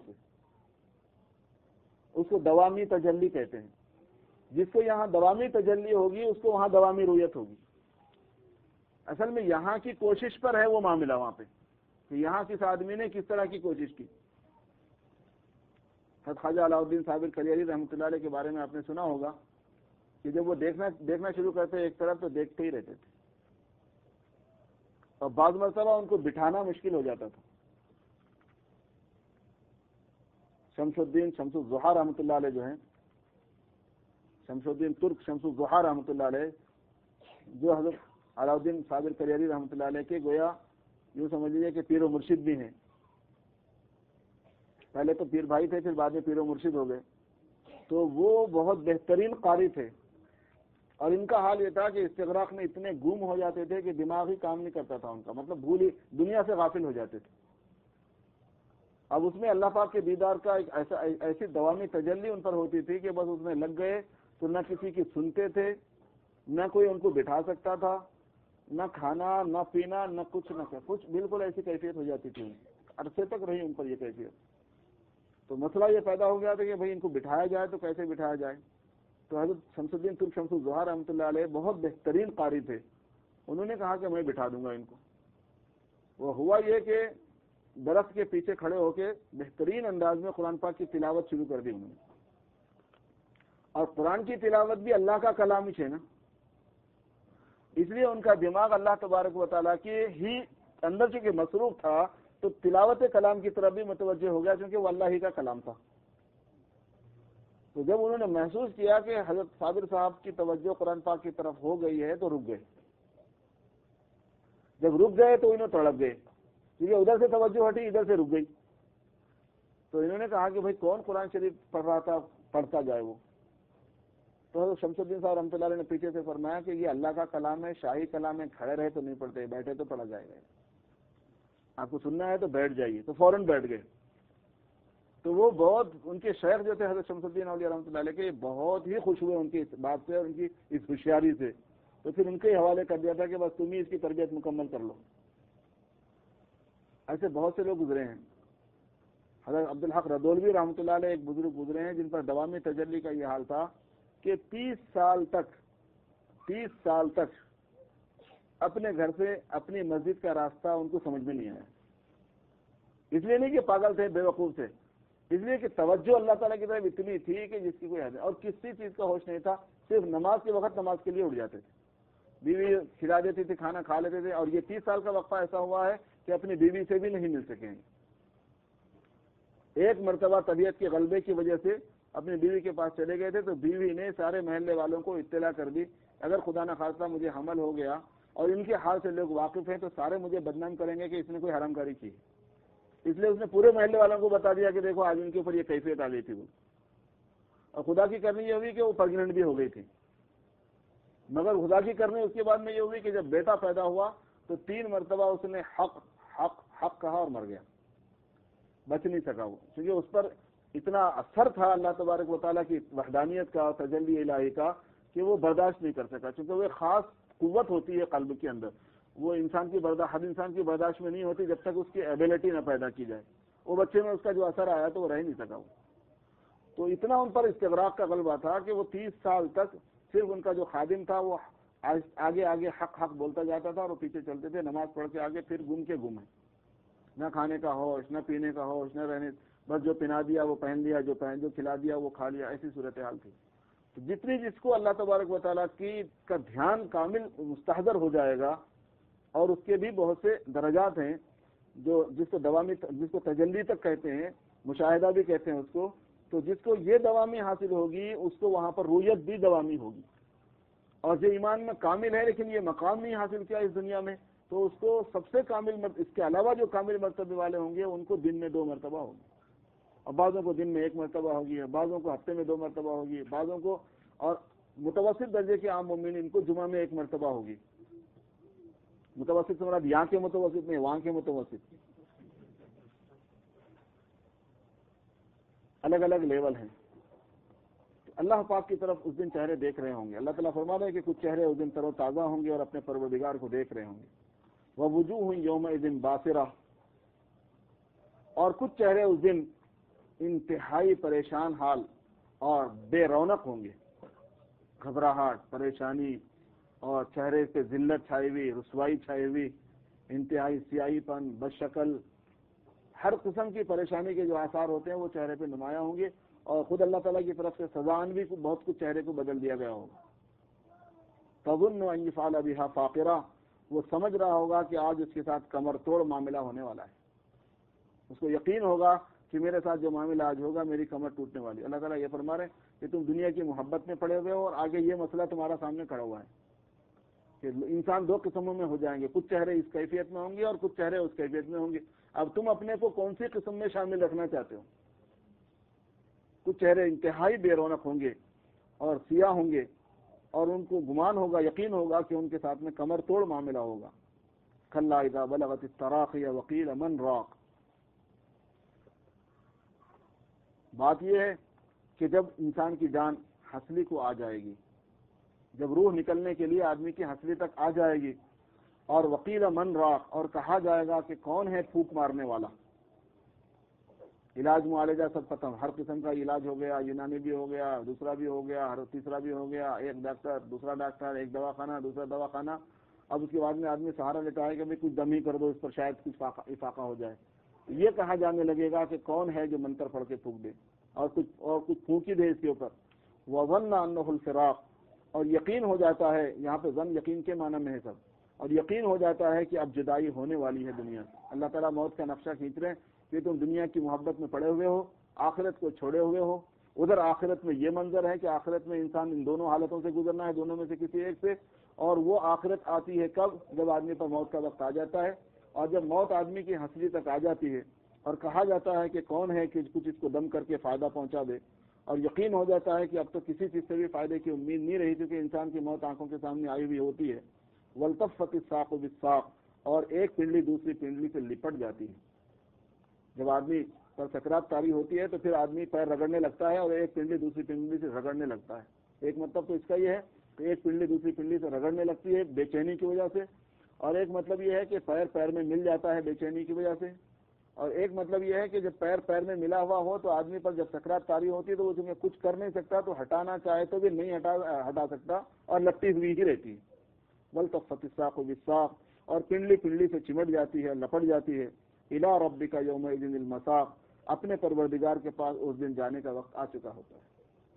S1: اس کو دوامی تجلی کہتے ہیں. جس کو یہاں دوامی تجلی ہوگی اس کو وہاں دوامی رویت ہوگی. اصل میں یہاں کی کوشش پر ہے وہ معاملہ وہاں پہ کہ یہاں کس آدمی نے کس طرح کی کوشش کی. حضرت خواجہ علاء الدین صابر کلیری رحمۃ اللہ علیہ کے بارے میں آپ نے سنا ہوگا کہ جب وہ دیکھنا شروع کرتے ایک طرف تو دیکھتے ہی رہتے تھے اور بعض مرتبہ ان کو بٹھانا مشکل ہو جاتا تھا. شمس الضحیٰ رحمۃ اللہ علیہ جو ہیں، شمس الدین ترک شمس الضحیٰ رحمۃ اللہ علیہ، جو حضرت علاء الدین صابر کلیری رحمۃ اللہ علیہ کے گویا یوں سمجھ لیجیے کہ پیر و مرشد بھی ہیں. پہلے تو پیر بھائی تھے، پھر بعد میں پیر و مرشد ہو گئے. تو وہ بہت بہترین قاری تھے اور ان کا حال یہ تھا کہ استغراق میں اتنے گم ہو جاتے تھے کہ دماغ ہی کام نہیں کرتا تھا ان کا، مطلب بھولی دنیا سے غافل ہو جاتے تھے. اب اس میں اللہ پاک کے دیدار کا ایک ایسی دوامی تجلی ان پر ہوتی تھی کہ بس اس میں لگ گئے تو نہ کسی کی سنتے تھے، نہ کوئی ان کو بٹھا سکتا تھا، نہ کھانا نہ پینا نہ کچھ، بالکل ایسی کیفیت ہو جاتی تھی. عرصے تک رہی ان پر یہ کیفیت. تو مسئلہ یہ پیدا ہو گیا تھا کہ بھائی ان کو بٹھایا جائے تو کیسے بٹھایا جائے. تو حضرت شمس الدین ترک شمس الضحیٰ رحمۃ اللہ علیہ بہت بہترین قاری تھے. انہوں نے کہا کہ میں بٹھا دوں گا ان کو. وہ ہوا یہ کہ درخت کے پیچھے کھڑے ہو کے بہترین انداز میں قرآن پاک کی تلاوت شروع کر دی انہوں نے. اور قرآن کی تلاوت بھی اللہ کا کلام ہی ہے نا، اس لیے ان کا دماغ اللہ تبارک و تعالیٰ کے ہی اندر چونکہ مصروف تھا تو تلاوت کلام کی طرف بھی متوجہ ہو گیا کیونکہ وہ اللہ ہی کا کلام تھا. تو جب انہوں نے محسوس کیا کہ حضرت صابر صاحب کی توجہ قرآن پاک کی طرف ہو گئی ہے تو رک گئے. جب رک گئے تو انہوں تڑپ گئے کیونکہ ادھر سے توجہ ہٹی، ادھر سے رک گئی. تو انہوں نے کہا کہ بھائی کون قرآن شریف پڑھ رہا تھا، پڑھتا جائے وہ. تو حضرت شمس الدین صاحب رحمۃ اللہ علیہ نے پیچھے سے فرمایا کہ یہ اللہ کا کلام ہے، شاہی کلام ہے، کھڑے رہے تو نہیں پڑھتے، بیٹھے تو پڑھا جائے گا. آپ کو سننا ہے تو بیٹھ جائیے. تو فوراً بیٹھ گئے. تو وہ بہت ان کے شیخ جو تھے حضرت شمس الدین اولیاء رحمۃ اللہ علیہ کے بہت ہی خوش ہوئے ان کی اس بات سے اور ان کی اس ہوشیاری سے. تو پھر ان کے حوالے کر دیا تھا کہ بس تم ہی اس کی تربیت مکمل کر لو. ایسے بہت سے لوگ گزرے ہیں. حضرت عبدالحق رضولوی رحمۃ اللہ علیہ ایک بزرگ گزرے ہیں جن پر دوامی تجلی کا یہ حال تھا کہ 30 سال تک اپنے گھر سے اپنی مسجد کا راستہ ان کو سمجھ میں نہیں آیا. اس لیے نہیں کہ پاگل تھے، بے وقوف تھے، اس لیے کہ توجہ اللہ تعالیٰ کی طرف اتنی تھی کہ جس کی کوئی حد نہیں، اور کسی چیز کا ہوش نہیں تھا. صرف نماز کے وقت نماز کے لیے اٹھ جاتے تھے. بیوی کھلا دیتی تھی، کھانا کھا لیتے تھے. اور یہ 30 سال کا وقفہ ایسا ہوا ہے کہ اپنی بیوی سے بھی نہیں مل سکیں. ایک مرتبہ طبیعت کے غلبے کی وجہ سے اپنی بیوی کے پاس چلے گئے تھے تو بیوی نے سارے محلے والوں کو اطلاع کر دی اگر خدا نخواستہ مجھے حمل ہو گیا اور ان کے حال سے لوگ واقف ہیں تو سارے مجھے بدنام کریں گے کہ اس نے کوئی حرام کاری کی. اس لیے اس نے پورے محلے والوں کو بتا دیا کہ دیکھو آج ان کے اوپر یہ کیفیت آ گئی تھی. وہ اور خدا کی کرنی یہ ہوئی کہ وہ پریگننٹ بھی ہو گئی تھی. مگر خدا کی کرنی اس کے بعد میں یہ ہوئی کہ جب بیٹا پیدا ہوا تو 3 مرتبہ اس نے حق حق حق کہا اور مر گیا. بچ نہیں سکا وہ، کیونکہ اس پر اتنا اثر تھا اللہ تبارک و تعالیٰ کی وحدانیت کا، تجلی الہی کا، کہ وہ برداشت نہیں کر سکا. چونکہ وہ ایک خاص قوت ہوتی ہے قلب کے اندر، وہ انسان کی ہر انسان کی برداشت میں نہیں ہوتی جب تک اس کی ایبلٹی نہ پیدا کی جائے. وہ بچے میں اس کا جو اثر آیا تو وہ رہ نہیں سکا. وہ تو اتنا ان پر استغراق کا غلبہ تھا کہ وہ 30 سال تک صرف ان کا جو خادم تھا وہ آگے آگے حق حق بولتا جاتا تھا اور وہ پیچھے چلتے تھے, نماز پڑھ کے آگے, پھر گم کے گم ہے, نہ کھانے کا ہوش, نہ پینے کا ہوش, نہ رہنے, بس جو پہنا دیا وہ پہن لیا, جو کھلا دیا وہ کھا لیا, ایسی صورتحال تھی. تو جتنی جس کو اللہ تبارک و تعالیٰ کا دھیان کامل مستحضر ہو جائے گا, اور اس کے بھی بہت سے درجات ہیں جس کو تجلی تک کہتے ہیں, مشاہدہ بھی کہتے ہیں اس کو. تو جس کو یہ دوامی حاصل ہوگی اس کو وہاں پر رویت بھی دوامی ہوگی. اور جو ایمان میں کامل ہے لیکن یہ مقام نہیں حاصل کیا اس دنیا میں, تو اس کو سب سے کامل, اس کے علاوہ جو کامل مرتبے والے ہوں گے ان کو دن میں 2 مرتبہ ہوگی, اور بعضوں کو دن میں 1 مرتبہ ہوگی, بعضوں کو ہفتے میں 2 مرتبہ ہوگی, بعضوں کو, اور متوسط درجے کے عام مومن ان کو جمعہ میں 1 مرتبہ ہوگی. متوسط سے مراد یہاں کے متوسط نہیں, وہاں کے متوسط, الگ الگ لیول ہیں. اللہ پاک کی طرف اس دن چہرے دیکھ رہے ہوں گے. اللہ تعالیٰ فرما رہے ہیں کہ کچھ چہرے اس دن تر و تازہ ہوں گے اور اپنے پروردگار کو دیکھ رہے ہوں گے. وَوُجُوهٌ يَوْمَئِذٍ بَاسِرَةٌ, اور کچھ چہرے اس دن انتہائی پریشان حال اور بے رونق ہوں گے. گھبراہٹ, پریشانی, اور چہرے پہ ذلت چھائی ہوئی, رسوائی چھائی ہوئی, انتہائی سیاہی پن, بدشکل, ہر قسم کی پریشانی کے جو آثار ہوتے ہیں وہ چہرے پہ نمایاں ہوں گے. اور خود اللہ تعالیٰ کی طرف سے سزائیں بھی بہت کچھ چہرے کو بدل دیا گیا ہوگا. تظن ان يفعل بها فاقرہ, وہ سمجھ رہا ہوگا کہ آج اس کے ساتھ کمر توڑ معاملہ ہونے والا ہے. اس کو یقین ہوگا کہ میرے ساتھ جو معاملہ آج ہوگا میری کمر ٹوٹنے والی. اللہ تعالیٰ یہ فرما رہے ہیں کہ تم دنیا کی محبت میں پڑے ہوئے ہو اور آگے یہ مسئلہ تمہارا سامنے کھڑا ہوا ہے کہ انسان 2 قسموں میں ہو جائیں گے. کچھ چہرے اس کیفیت میں ہوں گے اور کچھ چہرے اس کیفیت میں ہوں گے. اب تم اپنے کو کون سی قسم میں شامل رکھنا چاہتے ہو؟ کچھ چہرے انتہائی بے رونق ہوں گے اور سیاہ ہوں گے, اور ان کو گمان ہوگا, یقین ہوگا کہ ان کے ساتھ میں کمر توڑ معاملہ ہوگا. کلا اذا بلغت التراقی وقیل من راق. بات یہ ہے کہ جب انسان کی جان ہنسلی کو آ جائے گی, جب روح نکلنے کے لیے آدمی کی ہنسلی تک آ جائے گی, اور وقیل من راق, اور کہا جائے گا کہ کون ہے پھونک مارنے والا. علاج معالجہ سب ختم, ہر قسم کا علاج ہو گیا, یونانی بھی ہو گیا, دوسرا بھی ہو گیا, ہر تیسرا بھی ہو گیا, ایک ڈاکٹر, دوسرا ڈاکٹر, ایک دواخانہ, دوسرا دواخانہ. اب اس کے بعد میں آدمی سہارا لیتا ہے کہ بھائی کچھ دم ہی کر دو اس پر, شاید کچھ افاقہ ہو جائے. یہ کہا جانے لگے گا کہ کون ہے جو منتر پڑھ کے پھونک دے اور کچھ پھونک ہی دے اس کے اوپر. وَظَنَّ أَنَّهُ الْفِرَاقُ, اور یقین ہو جاتا ہے, یہاں پہ ظن یقین کے معنی میں ہے سب, اور یقین ہو جاتا ہے کہ اب جدائی ہونے والی ہے دنیا سے. اللہ تعالیٰ موت کا نقشہ کھینچ رہے ہیں کہ تم دنیا کی محبت میں پڑے ہوئے ہو, آخرت کو چھوڑے ہوئے ہو. ادھر آخرت میں یہ منظر ہے کہ آخرت میں انسان ان دونوں حالتوں سے گزرنا ہے, دونوں میں سے کسی ایک سے. اور وہ آخرت آتی ہے کب؟ جب آدمی پر موت کا وقت آ جاتا ہے, اور جب موت آدمی کی ہنسلی تک آ جاتی ہے اور کہا جاتا ہے کہ کون ہے کہ کچھ اس کو دم کر کے فائدہ پہنچا دے, اور یقین ہو جاتا ہے کہ اب تو کسی چیز سے بھی فائدے کی امید نہیں رہی کیونکہ انسان کی موت آنکھوں کے سامنے آئی ہوئی ہوتی ہے. وَالْتَفَّتِ السَّاقُ بِالسَّاقِ, اور ایک پنڈلی دوسری پنڈلی سے لپٹ جاتی ہے. جب آدمی پر سکرات طاری ہوتی ہے تو پھر آدمی پیر رگڑنے لگتا ہے اور ایک پنڈلی دوسری پنڈلی سے رگڑنے لگتا ہے. ایک مطلب تو اس کا یہ ہے کہ ایک پنڈلی دوسری پنڈلی سے رگڑنے لگتی ہے بے چینی کی وجہ سے, اور ایک مطلب یہ ہے کہ پیر میں مل جاتا ہے بے چینی کی وجہ سے, اور ایک مطلب یہ ہے کہ جب پیر میں ملا ہوا ہو تو آدمی پر جب سکرات طاری ہوتی ہے تو وہ تمہیں کچھ کر نہیں سکتا, تو ہٹانا چاہے تو بھی نہیں ہٹا سکتا اور لپٹی ہوئی ہی رہتی ہے. وَالْتَفَّتِ السَّاقُ بِالسَّاقِ, اور پنڈلی پنڈلی سے چمٹ جاتی ہے, لپٹ جاتی ہے. إِلَىٰ رَبِّكَ يَوْمَئِذٍ الْمَسَاقُ, اپنے پروردگار کے پاس اس دن جانے کا وقت آ چکا ہوتا ہے.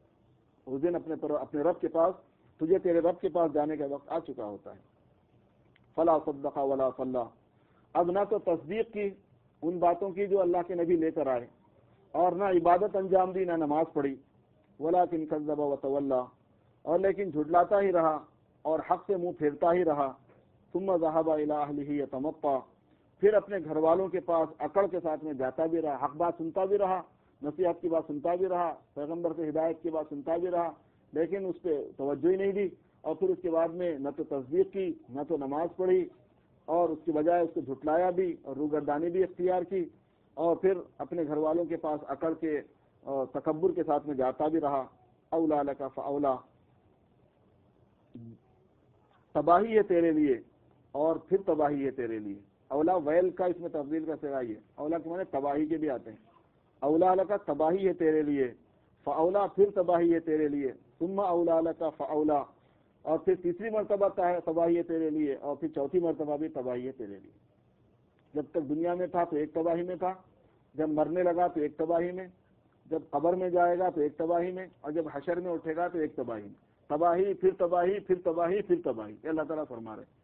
S1: اس دن اپنے رب کے پاس, تجھے تیرے رب کے پاس جانے کا وقت آ چکا ہوتا ہے. فَلَا صَدَّقَ وَلَا صَلَّىٰ, اب نہ تو تصدیق کی ان باتوں کی جو اللہ کے نبی لے کر آئے, اور نہ عبادت انجام دی, نہ نماز پڑھی. وَلَٰكِنْ كَذَّبَ وَتَوَلَّىٰ, اور لیکن جھٹلاتا ہی رہا اور حق سے منہ پھیرتا ہی رہا. ثُمَّ ذَهَبَ إِلَىٰ أَهْلِهِ يَتَمَطَّىٰ, پھر اپنے گھر والوں کے پاس اکڑ کے ساتھ میں جاتا بھی رہا, حق بات سنتا بھی رہا, نصیحت کی بات سنتا بھی رہا, پیغمبر سے ہدایت کی بات سنتا بھی رہا, لیکن اس پہ توجہ ہی نہیں دی. اور پھر اس کے بعد میں نہ تو تصدیق کی نہ تو نماز پڑھی, اور اس کی بجائے اس کو جھٹلایا بھی اور روگردانی بھی اختیار کی, اور پھر اپنے گھر والوں کے پاس اکڑ کے اور تکبر کے ساتھ میں جاتا بھی رہا. اولا لک فاولا, تباہی ہے تیرے لیے اور پھر تباہی ہے تیرے لیے. اولا ویل کا اس میں تفضیل کا صیغہ یہ, اولا کے معنی تباہی کے بھی آتے ہیں. اولا لکا تباہی ہے تیرے لیے, فاولا پھر تباہی ہے تیرے لیے, ثم اولا لکا فاولا اور پھر تیسری مرتبہ تباہی ہے تیرے لیے, اور پھر چوتھی مرتبہ بھی تباہی ہے تیرے لیے. جب تک دنیا میں تھا تو ایک تباہی میں تھا, جب مرنے لگا تو ایک تباہی میں, جب قبر میں جائے گا تو ایک تباہی میں, اور جب حشر میں اٹھے گا تو ایک تباہی میں. تباہی پھر تباہی پھر تباہی پھر تباہی, یہ اللہ تعالیٰ فرما رہے.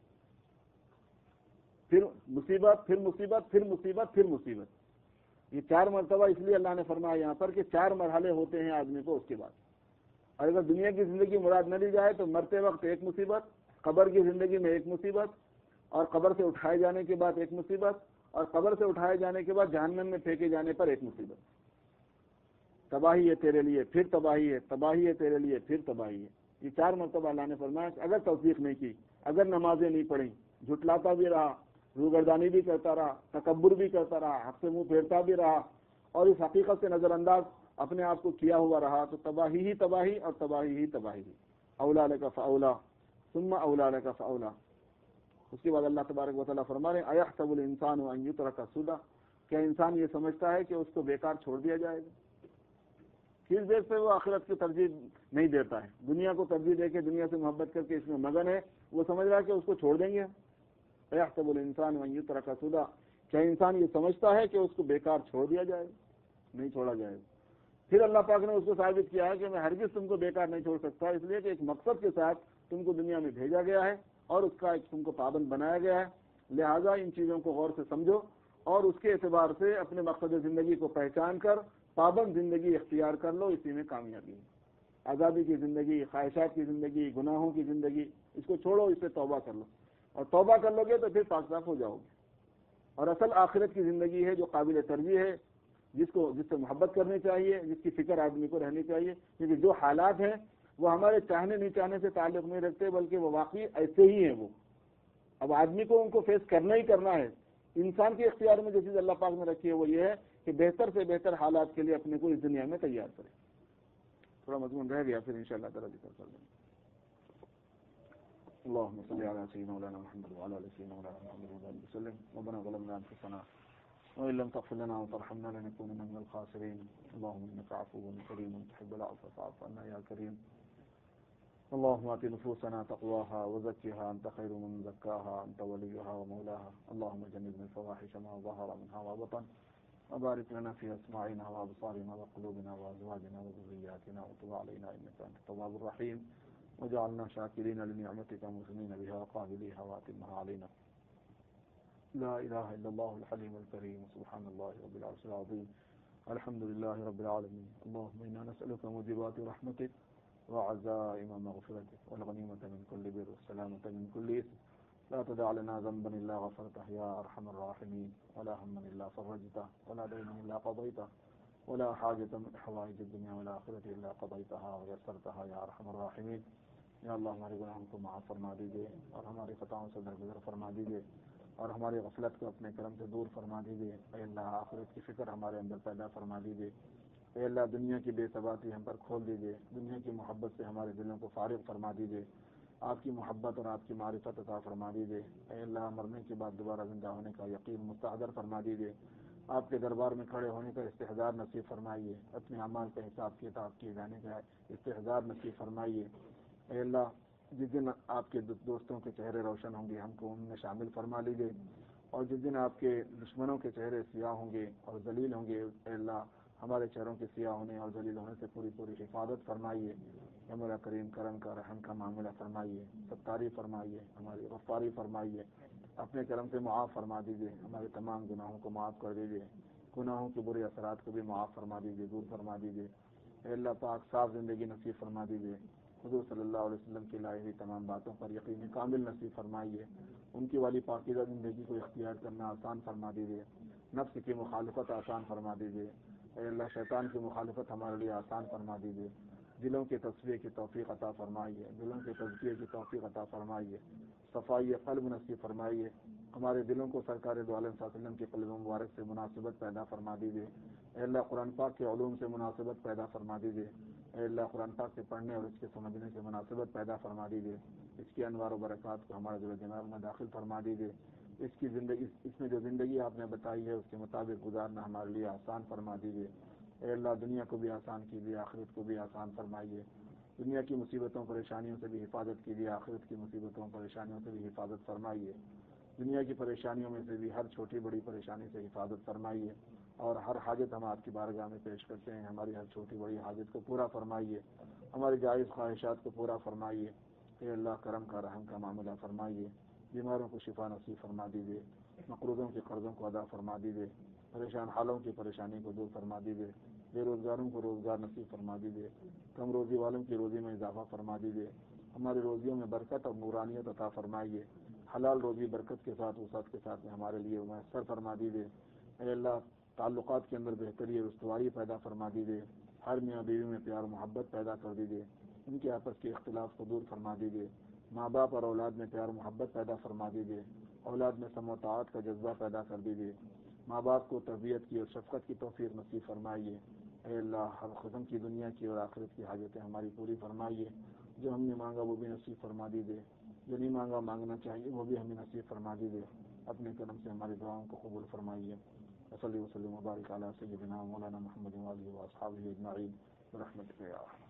S1: پھر مصیبت پھر مصیبت پھر مصیبت پھر مصیبت. یہ 4 مرتبہ اس لیے اللہ نے فرمایا یہاں پر کہ 4 مرحلے ہوتے ہیں آدمی کو اس کے بعد. اور اگر دنیا کی زندگی مراد نہ لی جائے تو مرتے وقت ایک مصیبت, قبر کی زندگی میں ایک مصیبت, اور قبر سے اٹھائے جانے کے بعد ایک مصیبت, اور قبر سے اٹھائے جانے کے بعد جہنم میں پھینکے جانے پر ایک مصیبت. تباہی ہے تیرے لیے پھر تباہی ہے, تباہی ہے تیرے لیے پھر تباہی ہے. یہ 4 مرتبہ اللہ نے فرمایا. اگر تصدیق نہیں کی, اگر نمازیں نہیں پڑھیں, جھٹلاتا بھی رہا, روگردانی بھی کرتا رہا, تکبر بھی کرتا رہا, حق سے منہ پھیرتا بھی رہا, اور اس حقیقت سے نظر انداز اپنے آپ کو کیا ہوا رہا, تو تباہی ہی تباہی اور تباہی ہی تباہی. اولا لک فاولا ثم اولا لک فاولا. اس کے بعد اللہ تبارک و تعالیٰ فرما رہے ہیں ایحسب الانسان ان یترک سدی, کیا انسان یہ سمجھتا ہے کہ اس کو بیکار چھوڑ دیا جائے گا؟ کس بیس پہ وہ آخرت کی ترجیح نہیں دیتا ہے, دنیا کو ترجیح دے کے دنیا سے محبت کر کے اس میں مگن ہے, وہ سمجھ رہا ہے کہ اس کو چھوڑ دیں گے. ایحسب الانسان ان یترک سدی, کیا انسان یہ سمجھتا ہے کہ اس کو بیکار چھوڑ دیا جائے گا؟ نہیں چھوڑا جائے گا. پھر اللہ پاک نے اس کو ثابت کیا ہے کہ میں ہرگز تم کو بیکار نہیں چھوڑ سکتا, اس لیے کہ ایک مقصد کے ساتھ تم کو دنیا میں بھیجا گیا ہے اور اس کا ایک تم کو پابند بنایا گیا ہے. لہذا ان چیزوں کو غور سے سمجھو اور اس کے اعتبار سے اپنے مقصد زندگی کو پہچان کر پابند زندگی اختیار کر لو, اسی میں کامیابی ہے. آزادی کی زندگی, خواہشات کی زندگی, گناہوں کی زندگی, اس کو چھوڑو, اس سے توبہ کر لو, اور توبہ کر لو گے تو پھر پاک صاف ہو جاؤ گے. اور اصل آخرت کی زندگی ہے جو قابل ترجیح ہے, جس سے محبت کرنی چاہیے, جس کی فکر آدمی کو رہنی چاہیے, کیونکہ جو حالات ہیں وہ ہمارے چاہنے نہیں چاہنے سے تعلق نہیں رکھتے, بلکہ وہ واقعی ایسے ہی ہیں. وہ اب آدمی کو ان کو فیس کرنا ہی کرنا ہے. انسان کے اختیار میں جو چیز اللہ پاک نے رکھی ہے وہ یہ ہے کہ بہتر سے بہتر حالات کے لیے اپنے کو اس دنیا میں تیار کرے. تھوڑا مضمون رہ گیا, پھر انشاءاللہ تعالی ذکر کر لیں گے. اللهم صل على سيدنا مولانا محمد وعلى ال سيدنا مولانا محمد وعلى اله وسلم. ربنا ظلمنا انفسنا وان لم تغفر لنا وترحمنا لنكونن من الخاسرين. اللهم انك عفو كريم تحب العفو فاعف عنا يا كريم. اللهم آت نفوسنا تقواها وزكها أنت خير من زكاها أنت وليها ومولاها. اللهم جنبنا الفواحش ما ظهر منها وبطن, وبارك لنا في أسماعنا وأبصارنا وقلوبنا وأزواجنا وذرياتنا, وتب علينا إنك أنت التواب الرحيم, وجعلنا شاكرين لنعمتك مسلمين بها وقابليها وأتمها علينا. لا إله إلا الله الحليم الكريم, سبحان الله رب العرش العظيم, الحمد لله رب العالمين. اللهم إنا نسألك موجبات رحمتك وعزائم مغفرتك والغنيمة من كل بر والسلامة من كل إثم. لا تدع لنا ذنبا إلا غفرته يا أرحم الراحمين, ولا هما إلا فرجته, ولا دينا إلا قضيته, ولا حاجة من حوائج الدنيا والآخرة إلا قضيتها ويسرتها يا أرحم الراحمين. یا اللہ ہمارے گناہوں کو معاف فرما دیجیے, اور ہماری خطاؤں سے درگزر فرما دیجیے, اور ہماری غفلت کو اپنے کرم سے دور فرما دیجیے. اے اللہ آخرت کی فکر ہمارے اندر پیدا فرما دیجیے. اے اللہ دنیا کی بے ثباتی ہم پر کھول دیجیے, دنیا کی محبت سے ہمارے دلوں کو فارغ فرما دیجیے, آپ کی محبت اور آپ کی معرفت عطا فرما دیجیے. اے اللہ مرنے کے بعد دوبارہ زندہ ہونے کا یقین مستحضر فرما دیجیے. آپ کے دربار میں کھڑے ہونے کا استحضار نصیب فرمائیے, اپنے اعمال کا حساب کتاب کیے جانے کا استحضار نصیب فرمائیے. اے اللہ جس دن آپ کے دوستوں کے چہرے روشن ہوں گے ہم کو ان میں شامل فرما لیجیے, اور جس دن آپ کے دشمنوں کے چہرے سیاہ ہوں گے اور ذلیل ہوں گے, اے اللہ ہمارے چہروں کے سیاہ ہونے اور ذلیل ہونے سے پوری پوری حفاظت فرمائیے. اے مولا کریم کرم کا رحم کا معاملہ فرمائیے, ستاری فرمائیے, ہماری غفاری فرمائیے, اپنے کرم سے معاف فرما دیجیے, ہمارے تمام گناہوں کو معاف کر دیجیے, گناہوں کے برے اثرات کو بھی معاف فرما دیجیے, دور فرما دیجیے. اے اللہ پاک صاف زندگی نصیب فرما دیجیے. حضور صلی اللہ علیہ وسلم کی لائی ہوئی تمام باتوں پر یقین کامل نصیب فرمائیے. ان کی والی پاکیزہ زندگی کو اختیار کرنا آسان فرما دیجیے, نفس کی مخالفت آسان فرما دیجیے. اے اللہ شیطان کی مخالفت ہمارے لیے آسان فرما دیجیے. دلوں کے تصفیے کی توفیق عطا فرمائیے, دلوں کے تزکیے کی توفیق عطا فرمائیے, صفائی قلب نصیب فرمائیے. ہمارے دلوں کو سرکار دو عالم صلی اللہ علیہ وسلم کے قلب مبارک سے مناسبت پیدا فرما دیجیے. اے اللہ قرآن پاک کے علوم سے مناسبت پیدا فرما دیجیے. اے اللہ قرآن پاک سے پڑھنے اور اس کے سمجھنے سے مناسبت پیدا فرما دیجیے. اس کی انوار و برکات کو ہمارے دل و دماغ میں داخل فرما دیجیے. اس کی زندگی، اس میں جو زندگی آپ نے بتائی ہے اس کے مطابق گزارنا ہمارے لیے آسان فرما دیجیے. اے اللہ دنیا کو بھی آسان کیجیے، آخرت کو بھی آسان فرمائیے. دنیا کی مصیبتوں پریشانیوں سے بھی حفاظت کیجیے، آخرت کی مصیبتوں پریشانیوں سے بھی حفاظت فرمائیے. دنیا کی پریشانیوں میں سے بھی ہر چھوٹی بڑی پریشانی سے حفاظت فرمائیے. اور ہر حاجت ہم آپ کی بارگاہ میں پیش کرتے ہیں، ہماری ہر چھوٹی بڑی حاجت کو پورا فرمائیے، ہماری جائز خواہشات کو پورا فرمائیے. اے اللہ کرم کا رحم کا معاملہ فرمائیے. بیماروں کو شفا نصیب فرما دیجیے، مقروضوں کے قرضوں کو ادا فرما دیجیے، پریشان حالوں کی پریشانی کو دور فرما دیجیے، بے روزگاروں کو روزگار نصیب فرما دیجیے، کم روزی والوں کی روزی میں اضافہ فرما دیجیے. ہماری روزیوں میں برکت اور نورانیت عطا فرمائیے. حلال روزی برکت کے ساتھ وسعت کے ساتھ میں ہمارے لیے میسر فرما دیجیے. اے اللہ تعلقات کے اندر بہتری اور استواری پیدا فرما دیجیے. ہر میاں بیوی میں پیار و محبت پیدا کر دیجیے، ان کے آپس کے اختلاف کو دور فرما دیجیے. ماں باپ اور اولاد میں پیار و محبت پیدا فرما دیجیے، اولاد میں سم و طاعت کا جذبہ پیدا کر دیجیے. ماں باپ کو تربیت کی اور شفقت کی توفیق نصیب فرمائیے. اے اللہ ہر قسم کی دنیا کی اور آخرت کی حاجتیں ہماری پوری فرمائیے. جو ہم نے مانگا وہ بھی نصیب فرما دیجیے، جو نہیں مانگا مانگنا چاہیے وہ بھی ہمیں نصیب فرما دیجیے. اپنے کرم سے ہماری دعاؤں کو قبول فرمائیے. صلی وسلم وبارک علی سیدنا مولانا محمد وآلہ واصحابہ اجمعین برحمتک یا ارحم